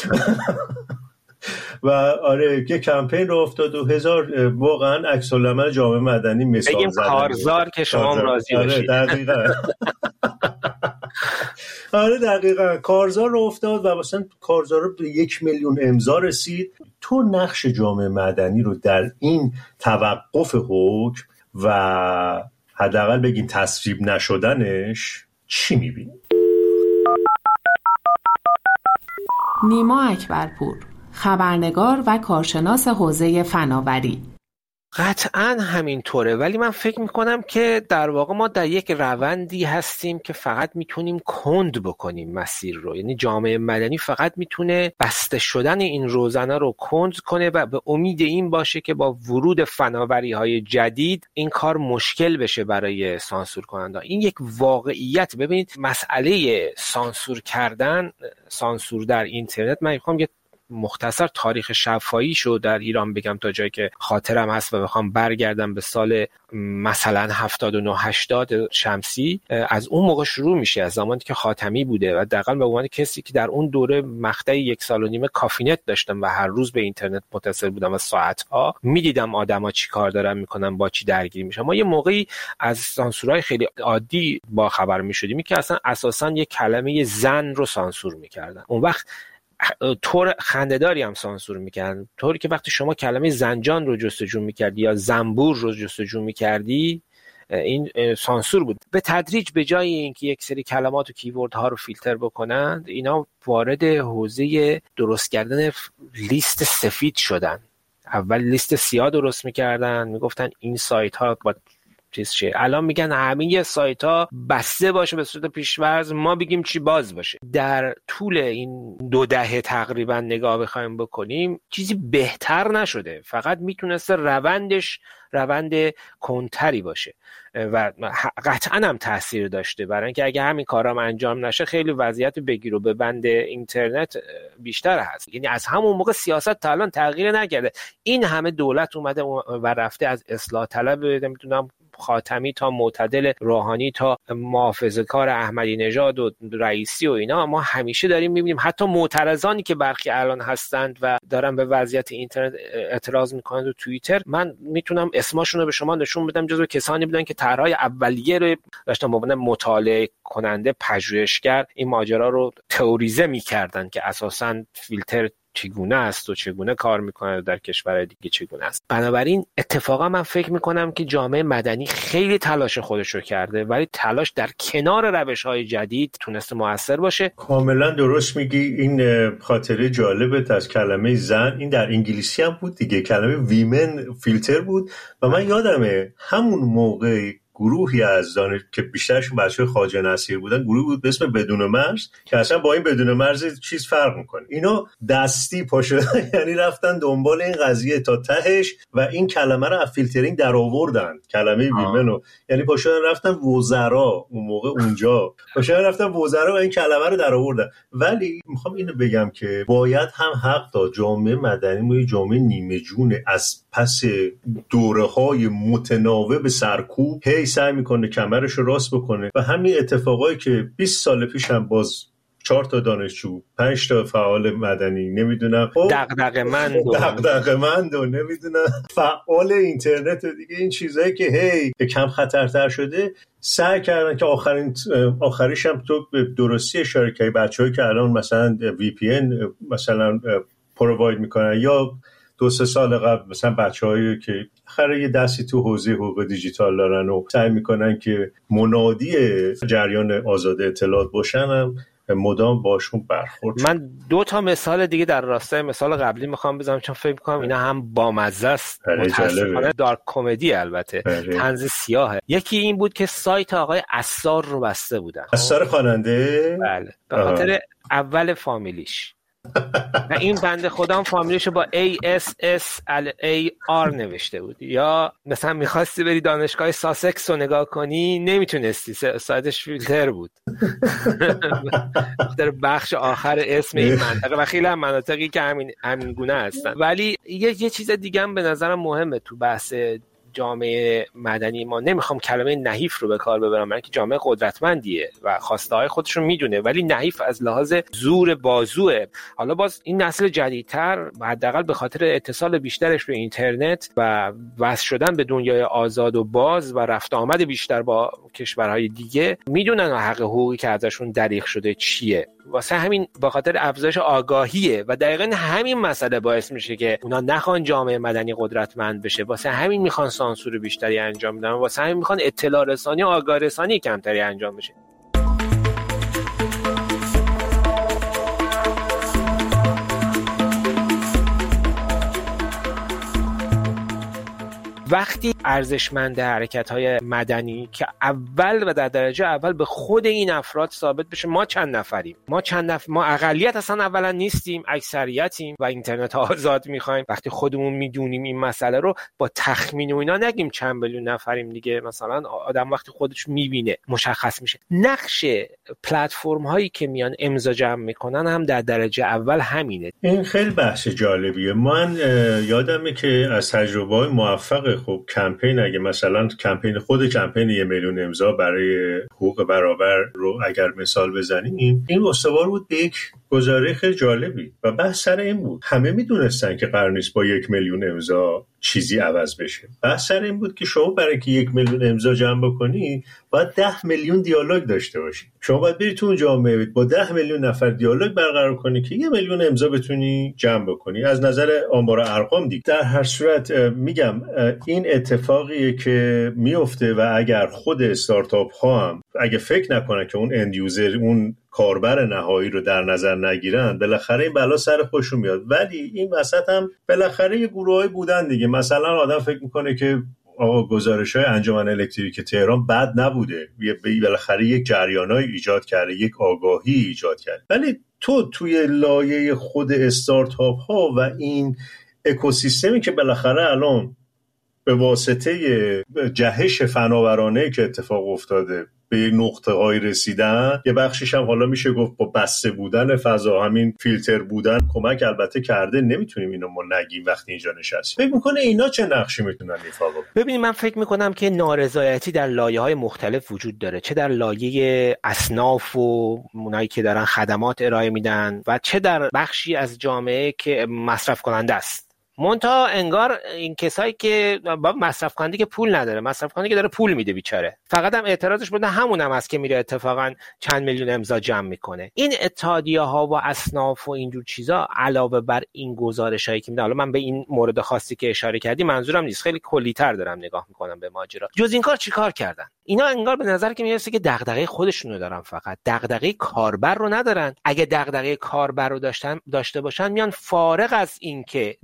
و آره یه کمپین رو افتاد و هزار واقعا عکس العمل جامعه مدنی مثال بگیم زدن. کارزار که شما راضی باشید. آره دقیقاً. آره دقیقاً کارزار رو افتاد و مثلا کارزار رو به 1 میلیون امضا رسید. تو نقش جامعه مدنی رو در این توقف حکم و حداقل بگیم تصویب نشدنش چی می‌بینی؟ نیما اکبرپور، خبرنگار و کارشناس حوزه فناوری. قطعاً همینطوره، ولی من فکر میکنم که در واقع ما در یک روندی هستیم که فقط میتونیم کند بکنیم مسیر رو، یعنی جامعه مدنی فقط میتونه بسته شدن این روزنه رو کند کنه و به امید این باشه که با ورود فناوری های جدید این کار مشکل بشه برای سانسور کننده. این یک واقعیت. ببینید مسئله سانسور کردن، سانسور در اینترنت، من میخوام یه مختصر تاریخ شفاهیشو در ایران بگم تا جایی که خاطرم هست و بخوام برگردم به سال مثلا 79-80 شمسی. از اون موقع شروع میشه، از زمانی که خاتمی بوده و دقیقاً به عنوان کسی که در اون دوره مقطعی 1.5 سال کافینت داشتم و هر روز به اینترنت متصل بودم و ساعتها میدیدم آدما چی کار دارن میکنن، با چی درگیر میشن. ما یه موقعی از سانسورهای خیلی عادی با خبر میشدیم که اصلا اساساً یه کلمه زن رو سانسور میکردن. اون وقت طور خنده‌داری هم سانسور میکردن، طوری که وقتی شما کلمه زنجان رو جستجو میکردی یا زنبور رو جستجو میکردی این سانسور بود. به تدریج به جای اینکه یک سری کلمات و کیورد ها رو فیلتر بکنند، اینا وارد حوزه درست کردن لیست سفید شدن. اول لیست سیاه درست میکردن، میگفتن این سایت ها با چیز شه. الان میگن همه سایت ها بسته باشه به صورت پیش‌فرض، ما بگیم چی باز باشه. در طول این 2 دهه تقریبا نگاه بخوایم بکنیم چیزی بهتر نشده، فقط میتونسته روندش روند کنتری باشه و قطعا هم تاثیر داشته، برای اینکه اگه همین کارام انجام نشه خیلی وضعیت بگیر و ببند اینترنت بیشتر هست. یعنی از همون موقع سیاست تا الان تغییر نکرده. این همه دولت اومده و رفته، از اصلاح طلب نمیدونم خاتمی تا معتدل، روحانی تا محافظه‌کار احمدی نژاد و رئیسی و اینا، ما همیشه داریم میبینیم حتی معترضانی که برخی الان هستند و دارن به وضعیت اینترنت اعتراض میکنند و توییتر، من میتونم اسمشون رو به شما نشون بدم، جزو کسانی بودن که طرح‌های اولیه رو داشتن به عنوان مطالعه کننده، پژوهشگر این ماجرا رو تئوریزه میکردن که اساساً فیلتر چگونه است و چگونه کار میکنه در کشور دیگه چگونه است. بنابراین اتفاقا من فکر میکنم که جامعه مدنی خیلی تلاش خودش رو کرده، ولی تلاش در کنار روش‌های جدید تونسته مؤثر باشه. کاملا درست میگی. این خاطره جالبت از کلمه زن، این در انگلیسی هم بود دیگه، کلمه ویمن فیلتر بود و من یادمه همون موقع گروهی از که بیشترشون بچه‌های خواجه نصیر بودن، گروهی بود به اسم بدون مرز که اصلا با این بدون مرز چیز فرق میکنه. اینا دستی پاشدن یعنی رفتن دنبال این قضیه تا تهش و این کلمه رو از فیلترینگ در آوردن، کلمه ویمنو، یعنی پاشدن رفتن وزرا اون موقع اونجا پاشدن رفتن وزرا و این کلمه رو در آوردن. ولی میخوام اینو بگم که باید هم حق داد جامعه مدنی جامعه نیمه جون از پس دوره‌های متناوب سرکوب هی سعی میکنه کمرش رو راست بکنه و همین اتفاقایی که 20 سال پیش هم باز 4 تا دانشجو 5 تا فعال مدنی نمیدونم دغدغه‌مند و نمیدونم فعال اینترنت و دیگه این چیزایی که هی کم خطرتر شده سعی کردن که آخریش هم تو به درستی اشاره کردی، بچه‌هایی که الان مثلا VPN مثلا پروواید میکنن یا 2-3 سال قبل مثلا بچه‌هایی که خیلی یه دستی تو حوزه حقوق دیجیتال دارن و سعی میکنن که منادی جریان آزاد اطلاعات باشن هم مدام باشون برخورد. من 2 تا مثال دیگه در راستای مثال قبلی میخوام بزنم چون فکر میکنم اینا هم بامزه است، متاسفانه دارک کمدی، البته طنز سیاهه. یکی این بود که سایت آقای عصار رو بسته بودن. عصار خواننده؟ بله، به خاطر اول فامیلیش و این بنده خودم فامیلیشو با ASSLAR نوشته بود. یا مثلا میخواستی بری دانشگاه ساسکس رو نگاه کنی نمیتونستی، سایتش فیلتر بود در بخش آخر اسم این منطقه و خیلی هم مناطقی که همین گونه هستن. ولی یه چیز دیگه هم به نظرم مهمه تو بحث جامعه مدنی ما، نمیخوام کلمه نحیف رو به کار ببرم، من که جامعه قدرتمندیه و خواسته های خودش رو میدونه، ولی نحیف از لحاظ زور بازوه. حالا باز این نسل جدیدتر حداقل به خاطر اتصال بیشترش به اینترنت و وصل شدن به دنیای آزاد و باز و رفت آمد بیشتر با کشورهای دیگه میدونن حق حقوقی که ازشون دریغ شده چیه. واسه همین با خاطر افزایش آگاهیه و دقیقاً همین مسئله باعث میشه که اونا نخوان جامعه مدنی قدرتمند بشه، واسه همین میخوان سانسور بیشتری انجام بدن، واسه همین میخوان اطلاع رسانی و آگاه رسانی کمتری انجام بشه. وقتی ارزشمند حرکت‌های مدنی که اول و در درجه اول به خود این افراد ثابت بشه ما چند نفریم، ما اقلیت اصلا اولا نیستیم، اکثریتیم و اینترنت آزاد می‌خوایم. وقتی خودمون میدونیم این مسئله رو با تخمین و اینا نگیم چند میلیون نفریم دیگه. مثلا آدم وقتی خودش میبینه مشخص میشه. نقش پلتفرم هایی که میان امضا جمع میکنن هم در درجه اول همینه. این خیلی بحث جالبیه. من یادمه که از تجربه‌های موفق خب کمپین، اگه مثلا کمپین 1 میلیون امضا برای حقوق برابر رو اگر مثال بزنیم، این استوار بود به یک گزاره خیلی جالبی و بحث سر این بود. همه میدونستن که قرار نیست با 1 میلیون امضا چیزی عوض بشه. بحث سر این بود که شما برای که 1 میلیون امضا جمع بکنی باید 10 میلیون دیالوگ داشته باشی. شما باید بری تو اون جامعه با 10 میلیون نفر دیالوگ برقرار کنی که 1 میلیون امضا بتونی جمع بکنی. از نظر آمار ارقام دیگه. در هر صورت میگم این اتفاقیه که میفته و اگر خود استارتاپ ها هم اگه فکر نکنن که اون اند یوزر، اون کاربر نهایی رو در نظر نگیرن، بالاخره این بلا سر خودشون میاد. ولی این وسط هم بالاخره یه گروهایی بودن دیگه. مثلا آدم فکر میکنه که گزارش‌های انجمن الکتریک تهران بد نبوده، بالاخره یک جریانایی ایجاد کرده، یک آگاهی ایجاد کرده. ولی توی لایه خود استارتاپ ها و این اکوسیستمی که بالاخره الان به واسطه جهش فناورانه که اتفاق افتاده به یک نقطه‌های رسیدن، یه بخشش هم حالا میشه گفت با بسته بودن فضا، همین فیلتر بودن کمک البته کرده. نمیتونیم اینو ما نگیم وقتی اینجا نشستیم. فکر میکنه اینا چه نقشی میتونن ایفا بکنن؟ ببینید، من فکر میکنم که نارضایتی در لایه‌های مختلف وجود داره، چه در لایه اصناف و اونایی که دارن خدمات ارائه میدن و چه در بخشی از جامعه که مصرف کننده است. منتها انگار این کسایی که مصرف کننده که پول نداره، مصرف کننده که داره پول میده بیچاره، فقط هم اعتراضش بوده همون هم هست که میره اتفاقا چند میلیون امضا جمع میکنه. این اتحادیه ها و اصناف و اینجور چیزا علاوه بر این گزارش هایی که میده، حالا من به این مورد خاصی که اشاره کردی منظورم نیست، خیلی کلی‌تر دارم نگاه میکنم به ماجرا. جز این کار چیکار کردن؟ اینا انگار به نظر که میرسه که دغدغه خودشونو دارن، فقط دغدغه کاربر رو ندارن. اگه دغدغه کاربر رو داشته باشن، میان فارغ از این که نفع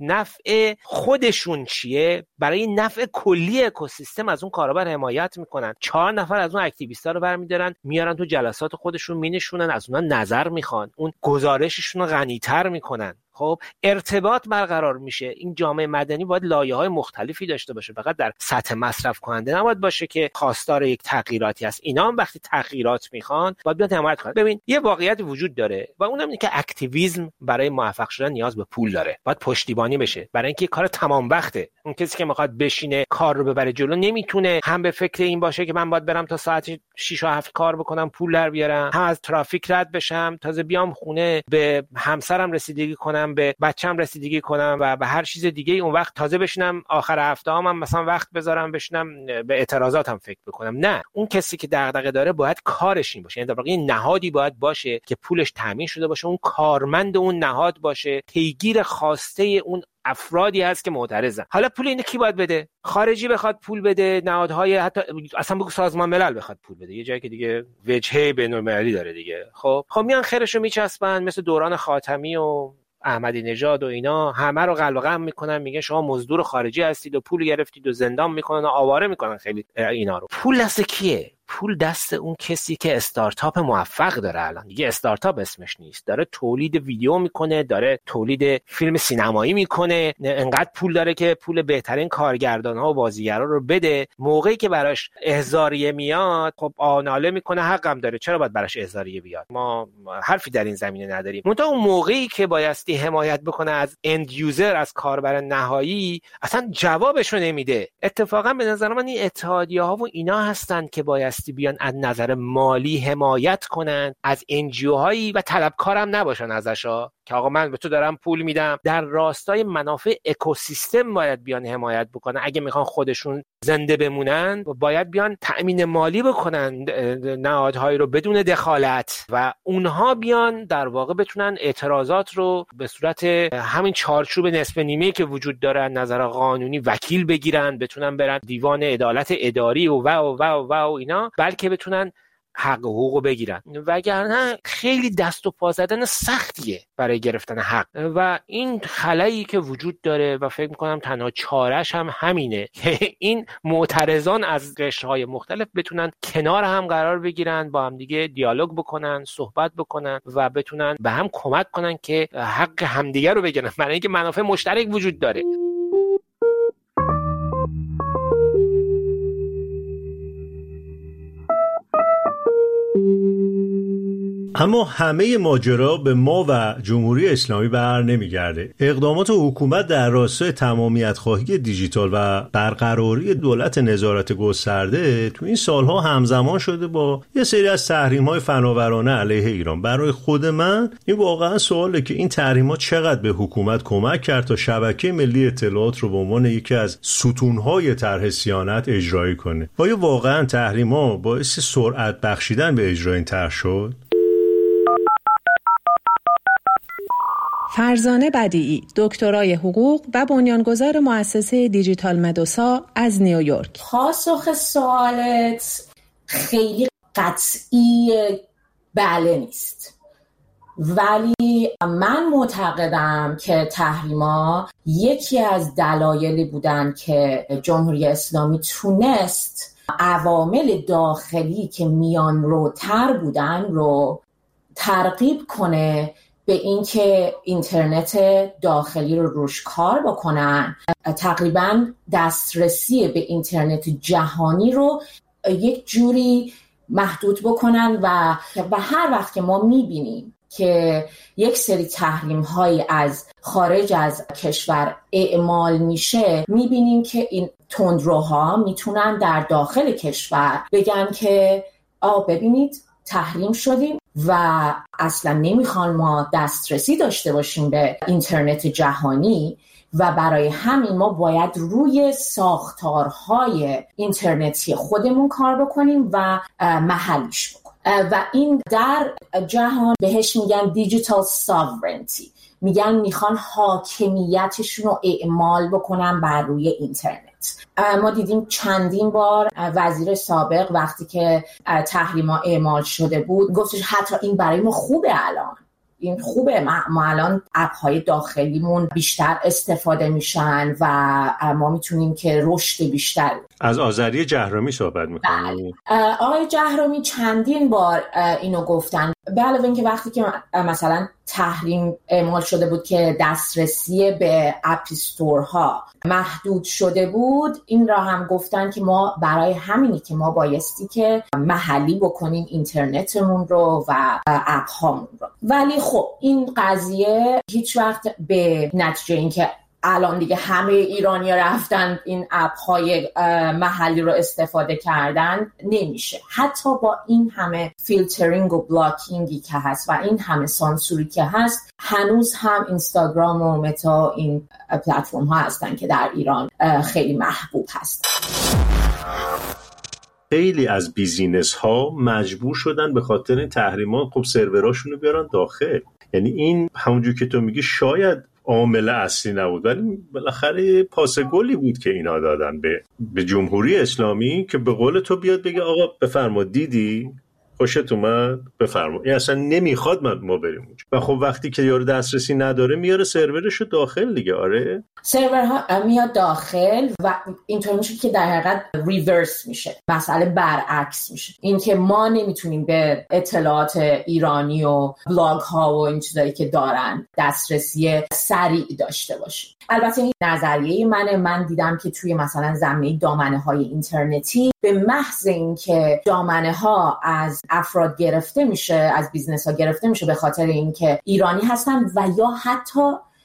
نفع خودشون چیه، برای نفع کلی اکوسیستم از اون کاربر حمایت میکنن. 4 نفر از اون اکتیویستا رو برمی‌دارن میارن تو جلسات خودشون مینشونن، از اونها نظر میخوان، اون گزارششون رو غنی‌تر میکنن. خب ارتباط برقرار میشه. این جامعه مدنی باید لایه‌های مختلفی داشته باشه، فقط در سطح مصرف کننده نباید باشه که خواستار یک تغییراتی هست. اینا هم وقتی تغییرات میخوان باید بیان حمایت کنن. ببین یه واقعیت وجود داره و اونم اینه که اکتیویسم برای موفق شدن نیاز به پول داره، باید پشتیبانی بشه، برای اینکه کار تمام وقته. اون کسی که میخواد بشینه کار رو ببره جلو نمیتونه هم به فکر این باشه که من باید برم تا ساعت 6 و 7 کار بکنم پول در بیارم، هم از ترافیک رد بشم، تازه بیام خونه به همسرم رسیدگی کنم، به بچه‌م رسیدگی کنم و به هر چیز دیگه. اون وقت تازه بشینم آخر هفته هم مثلا وقت بذارم بشینم به اعتراضاتم فکر بکنم. نه، اون کسی که دغدغه داره باید کارش این باشه، یعنی در واقع نهادی باید باشه که پولش تامین شده باشه، اون کارمند اون نهاد باشه، پیگیر خواسته اون افرادی هست که معترضن. حالا پول اینو کی باید بده؟ خارجی بخواد پول بده، نهادهای حتی اصلا بگو سازمان ملل بخواد پول بده، یه جایی که دیگه وجهه بین‌المللی داره دیگه. خب میان خیرشو میچسبن، مثل دوران خاتمی و احمدی نژاد و اینا، همه رو قلقم میکنن، میگن شما مزدور خارجی هستید و پول گرفتید و زندان میکنن و آواره میکنن خیلی اینا رو. پول دست کیه؟ پول دست اون کسی که استارتاپ موفق داره. الان دیگه استارتاپ اسمش نیست، داره تولید ویدیو میکنه، داره تولید فیلم سینمایی میکنه، انقدر پول داره که پول بهترین کارگردان‌ها و بازیگرا رو بده. موقعی که براش احضاریه میاد خب آناله میکنه، حقم داره، چرا باید براش احضاریه بیاد؟ ما حرفی در این زمینه نداریم. منتها اون موقعی که بایستی حمایت بکنه از اند یوزر، از کاربر نهایی، اصلا جوابشو نمیده. اتفاقا به نظر من این اتحادیه‌ها و اینا هستن که باید بیان از نظر مالی حمایت کنن از NGO هایی و طلبکارم نباشن ازشا که آقا من به تو دارم پول میدم. در راستای منافع اکوسیستم باید بیان حمایت بکنن. اگه میخوان خودشون زنده بمونن باید بیان تأمین مالی بکنن نهادهایی رو بدون دخالت و اونها بیان در واقع بتونن اعتراضات رو به صورت همین چارچوب نصف نیمه که وجود داره از نظر قانونی وکیل بگیرن، بتونن برن دیوان عدالت اداری و اینا، بلکه بتونن حق حقوقو بگیرن. وگرنه خیلی دست و پا زدن سختیه برای گرفتن حق و این خلایی که وجود داره و فکر میکنم تنها چاره‌اش هم همینه که این معترضان از قشرهای مختلف بتونن کنار هم قرار بگیرن، با هم دیگه دیالوگ بکنن، صحبت بکنن و بتونن به هم کمک کنن که حق همدیگه رو بگیرن، برای اینکه منافع مشترک وجود داره. اما همه ماجرا به ما و جمهوری اسلامی بر نمیگرده. اقدامات حکومت در راستای تمامیت خواهی دیجیتال و برقراری دولت نظارت گسترده تو این سالها همزمان شده با یه سری از تحریم‌های فناورانه علیه ایران. برای خود من این واقعا سواله که این تحریم‌ها چقدر به حکومت کمک کرد تا شبکه ملی اطلاعات رو به عنوان یکی از ستون‌های طرح صیانت اجرایی کنه. آیا واقعا تحریم‌ها باعث سرعت بخشیدن به اجرای این طرح شد؟ فرزانه بدیعی، دکترای حقوق و بنیانگذار مؤسسه دیجیتال مدوسا از نیویورک. پاسخ سوالت خیلی قطعی بله نیست، ولی من معتقدم که تحریما یکی از دلایلی بودن که جمهوری اسلامی تونست عوامل داخلی که میان رو تر بودن رو ترغیب کنه به اینکه اینترنت داخلی رو روش کار بکنن، تقریبا دسترسی به اینترنت جهانی رو یک جوری محدود بکنن و هر وقت که ما میبینیم که یک سری تحریم های از خارج از کشور اعمال میشه، میبینیم که این تندروها میتونن در داخل کشور بگن که ببینید تحریم شدیم و اصلا نمیخوان ما دسترسی داشته باشیم به اینترنت جهانی و برای همین ما باید روی ساختارهای اینترنتی خودمون کار بکنیم و محلیش بکنیم و این در جهان بهش میگن دیجیتال ساورنتی، میگن میخوان حاکمیتشون رو اعمال بکنن بر روی اینترنت. ما دیدیم چندین بار وزیر سابق وقتی که تحریما اعمال شده بود گفتش حتی این برای ما خوبه الان، این خوبه، ما الان اپ‌های داخلیمون بیشتر استفاده میشن و ما میتونیم که رشد بیشتر. از آذری جهرمی صحبت میکنیم. آقای جهرمی چندین بار اینو گفتن، به علاوه اینکه وقتی که مثلا تحریم اعمال شده بود که دسترسی به اپستورها محدود شده بود، این را هم گفتن که ما برای همینی که ما بایستی که محلی بکنیم اینترنتمون رو و اپ هامون رو. ولی خب این قضیه هیچ وقت به نتیجه این که الان دیگه همه ایرانی‌ها رفتن این اپ‌های محلی رو استفاده کردن نمیشه. حتی با این همه فیلترینگ و بلاکینگی که هست و این همه سانسوری که هست، هنوز هم اینستاگرام و متا این پلتفرم ها هستن که در ایران خیلی محبوب هست. خیلی از بیزینس ها مجبور شدن به خاطر این تحریمات خب سروراشون رو بیارن داخل. یعنی این همونجور که تو میگی شاید عامل اصلی نبود، ولی بالاخره پاس گلی بود که اینا دادن به جمهوری اسلامی که به قول تو بیاد بگه آقا بفرما دیدی خوشت اومد بفرما، این اصلا نمیخواد ما بریم اونجا. و خب وقتی که یارو دسترسی نداره میاره سرورشو داخل دیگه. آره سرورها میاد داخل و اینطور میشه که در حقیقت ریورس میشه، مسئله برعکس میشه، این که ما نمیتونیم به اطلاعات ایرانی و بلاگ ها و این چیزایی که دارن دسترسی سریع داشته باشیم. البته این نظریه من دیدم که توی مثلا زمینه دامنه های اینترنتی به محض این که دامنه ها از افراد گرفته میشه، از بیزنس ها گرفته میشه به خاطر اینکه ایرانی هستن و یا حتی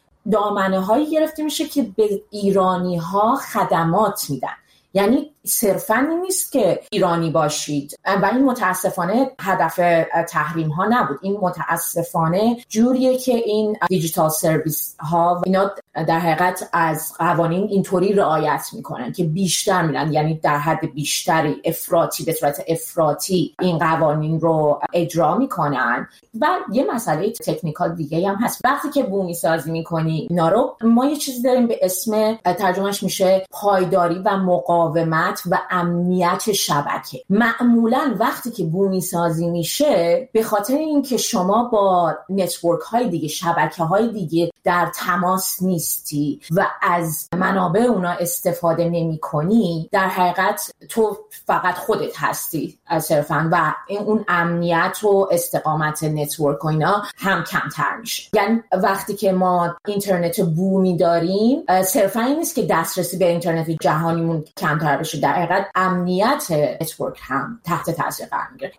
دامنه هایی گرفته میشه که به ایرانی ها خدمات میدن، یعنی صرفاً این نیست که ایرانی باشید و این متاسفانه هدف تحریم ها نبود. این متاسفانه جوریه که این دیجیتال سرویس ها اینا در حقیقت از قوانین اینطوری رعایت میکنن که بیشتر میرن، یعنی در حد بیشتری افراطی به صورت افراطی این قوانین رو اجرا میکنن. و یه مسئله تکنیکال دیگه هم هست، وقتی که بومی سازی میکنی اینا رو، ما یه چیزی داریم به اسم ترجمهش میشه پایداری و مقاومت و امنیت شبکه. معمولاً وقتی که بومی سازی میشه به خاطر اینکه شما با نتورک های دیگه، شبکه های دیگه در تماس نیستی و از منابع اونا استفاده نمی کنی، در حقیقت تو فقط خودت هستی صرفاً و اون امنیت و استقامت نتورک و اینا هم کمتر میشه. یعنی وقتی که ما اینترنت بومی داریم صرفاً این نیست که دسترسی به اینترنت جهانیمون کمتر بشه، در حقیقت امنیت نتورک هم تحت تاثیر قرار میگیره.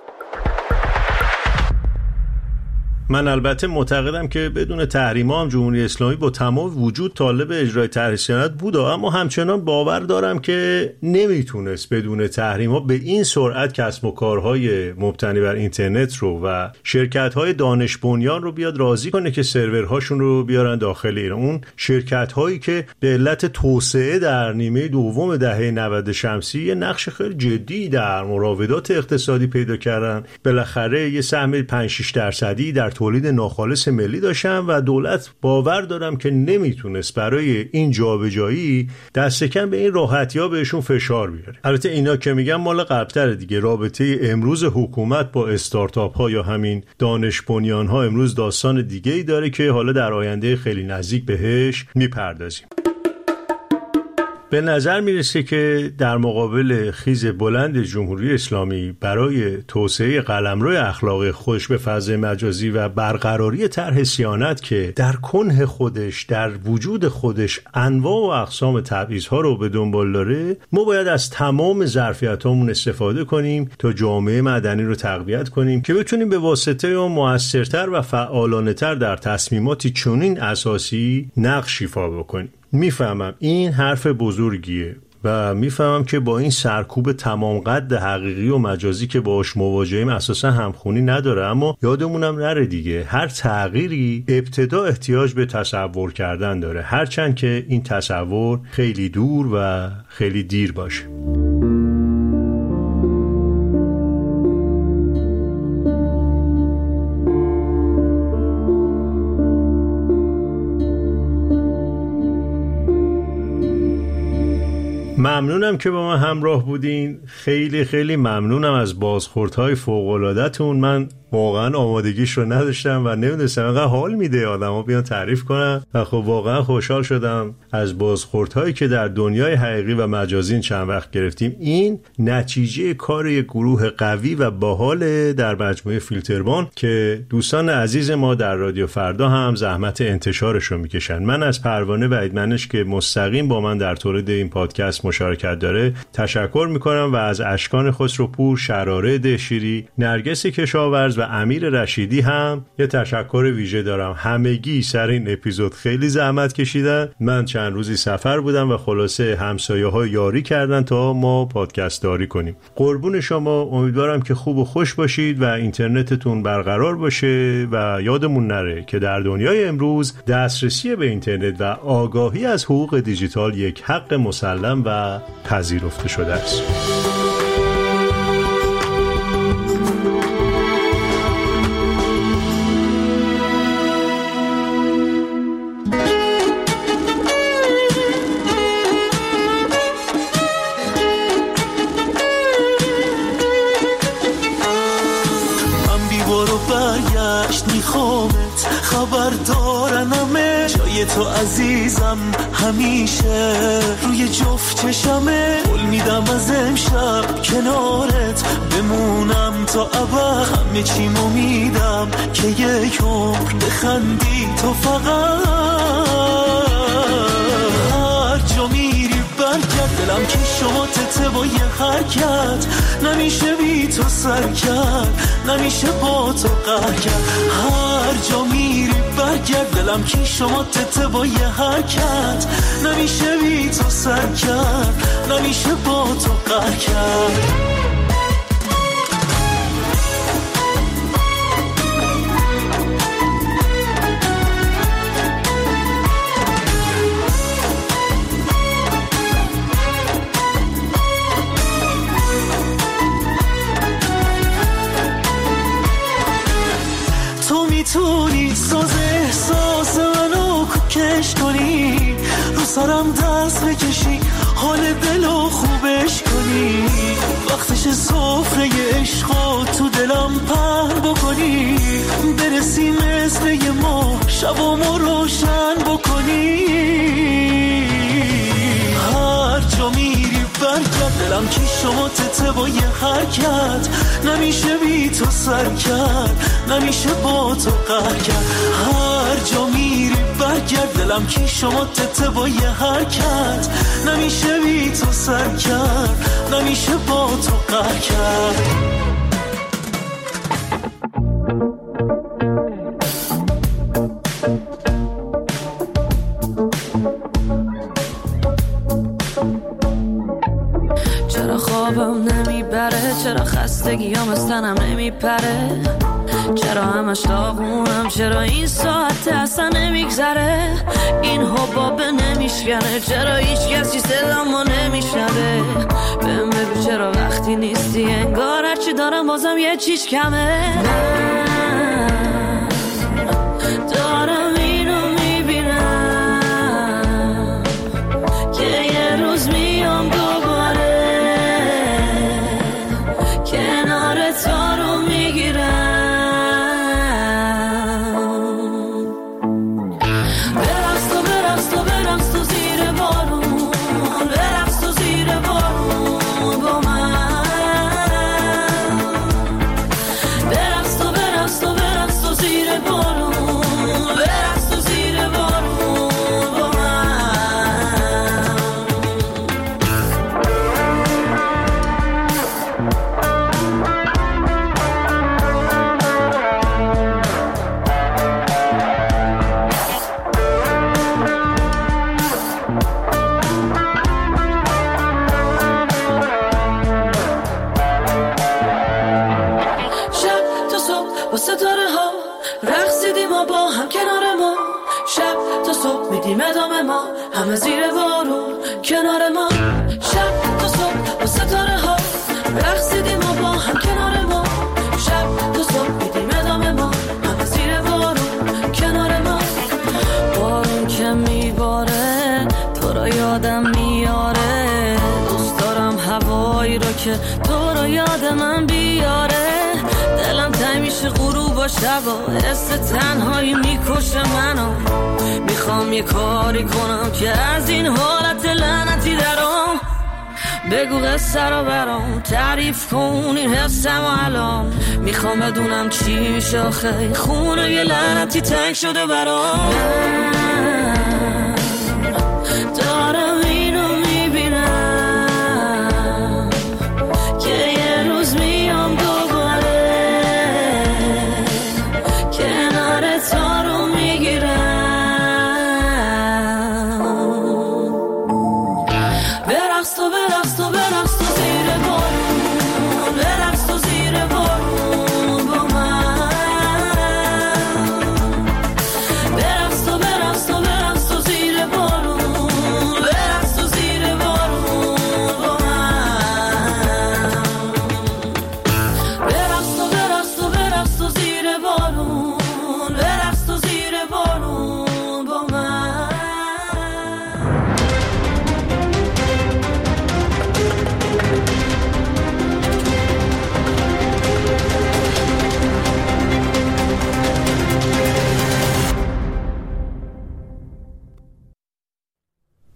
من البته معتقدم که بدون تحریم‌ها هم جمهوری اسلامی با تمام وجود طالب اجرای طرح صیانت بود، اما همچنان باور دارم که نمیتونست بدون تحریم‌ها به این سرعت کسب و کارهای مبتنی بر اینترنت رو و شرکت‌های دانش بنیان رو بیاد راضی کنه که سرورهاشون رو بیارن داخل ایران. اون شرکت‌هایی که به علت توسعه در نیمه دوم دهه 90 شمسی یه نقش خیلی جدی در مراودات اقتصادی پیدا کردن، بالاخره یه سهم 5-6% در تولید ناخالص ملی داشتن و دولت باور دارم که نمیتونست برای این جابجایی دست کم به این راحتی‌ها بهشون فشار بیاره. البته اینا که میگم مال قبل‌تر دیگه. رابطه امروز حکومت با استارتاپ ها یا همین دانش بنیان ها امروز داستان دیگه‌ای داره که حالا در آینده خیلی نزدیک بهش میپردازیم. به نظر میرسه که در مقابل خیز بلند جمهوری اسلامی برای توسعه قلمرو اخلاقی خودش به فضای مجازی و برقراری طرح صیانت که در کنه خودش، در وجود خودش انواع و اقسام تبعیض‌ها رو به دنبال داره، ما باید از تمام ظرفیت‌هامون استفاده کنیم تا جامعه مدنی رو تقویت کنیم که بتونیم به واسطه اون موثرتر و فعالانه‌تر در تصمیماتی چنین اساسی نقش ایفا بکنیم. میفهمم این حرف بزرگیه و میفهمم که با این سرکوب تمام قد حقیقی و مجازی که باهاش مواجهیم اساسا همخونی نداره، اما یادمونم نره دیگه هر تغییری ابتدا احتیاج به تصور کردن داره، هرچند که این تصور خیلی دور و خیلی دیر باشه. ممنونم که با من همراه بودین. خیلی خیلی ممنونم از بازخوردهای فوق‌العاده‌تون. من واقعا آمادگیش رو نداشتم و نمیدونستم اینقدر حال میده آدما بیان تعریف کنن و خب واقعا خوشحال شدم از بازخوردهایی که در دنیای حقیقی و مجازی چند وقت گرفتیم. این نتیجه کار یک گروه قوی و باحال در مجموعه فیلتربان که دوستان عزیز ما در رادیو فردا هم زحمت انتشارش رو میکشن. من از پروانه و ایدمنش که مستقیم با من در تولید این پادکست مشارکت داره تشکر میکنم و از اشکان خسروپور، شراره دهشیری، نرگس کشاورز و امیر رشیدی هم یه تشکر ویژه دارم. همگی سر این اپیزود خیلی زحمت کشیدن. من چند روزی سفر بودم و خلاصه همسایه‌ها یاری کردن تا ما پادکست داری کنیم. قربون شما، امیدوارم که خوب و خوش باشید و اینترنتتون برقرار باشه و یادمون نره که در دنیای امروز دسترسی به اینترنت و آگاهی از حقوق دیجیتال یک حق مسلم و پذیرفته شده است. خبر دارنمه جای تو عزیزم همیشه روی جفت چشمه. قول میدم از امشب کنارت بمونم تا ابد. همه چیمو میدم که یک عمر بخندی تو فقط. هر جا میری برگرد دلم که شما تته با یه حرکت. نمیشه بی تو سر کرد، نمیشه با تو قهر کرد. هر جا میری برگرد دلم که شما تته با یه حرکت. نمیشه بی تو سر کرد، نمیشه با تو قهر کرد. میتونی ساز احساس منو کوکش کنی، رو سرم دست بکشی، حال دلو خوبش کنی. وقتش سفره عشقو تو دلم پهن بکنی، برسی مثل یه ماه شبامو روشن بکنی. هر جا میری برگرد دلم که شما تته با یه حرکت. نمیشه بی تو سر کرد، نمیشه با تو قهر کرد. هر جا میری برگرد دلم که شما تته با یه حرکت. نمیشه بی تو سر کرد، نمیشه با تو قهر کرد. چرا خوابم نمیبره، چرا خستگیام از تنم نمیپره، چرا همش داغونم، چرا این ساعت اصلا نمیگذره، این حبابه نمیشکنه، چرا هیچ کسی صدامو نمیشنوه. بهم بگو چرا وقتی نیستی انگار هرچی دارم بازم یه چیز کمه. من دارم اینو میبینم که یه روز میام دوباره کنار تو رو میگیرم. ادامه ما همه زیر بارون کنار ما. شب تا صبح با ستاره ها رقصیدیم و با هم کنار ما. شب تا صبح میدیم ادامه ما همه زیر بارون کنار ما. بارون که میباره تو رو یادم میاره، دوست دارم هوایی رو که تو رو یاد من بیاره. دلم تنگ میشه خواب شبا حس تنهایی میکشه منو. میخوام یه کاری کنم که از این حالت لعنتی درام. بگو قصه رو برام تعریف کن این حسم و الان. میخوام بدونم چی میشه آخه خونه یه لعنتی تنگ شده برام.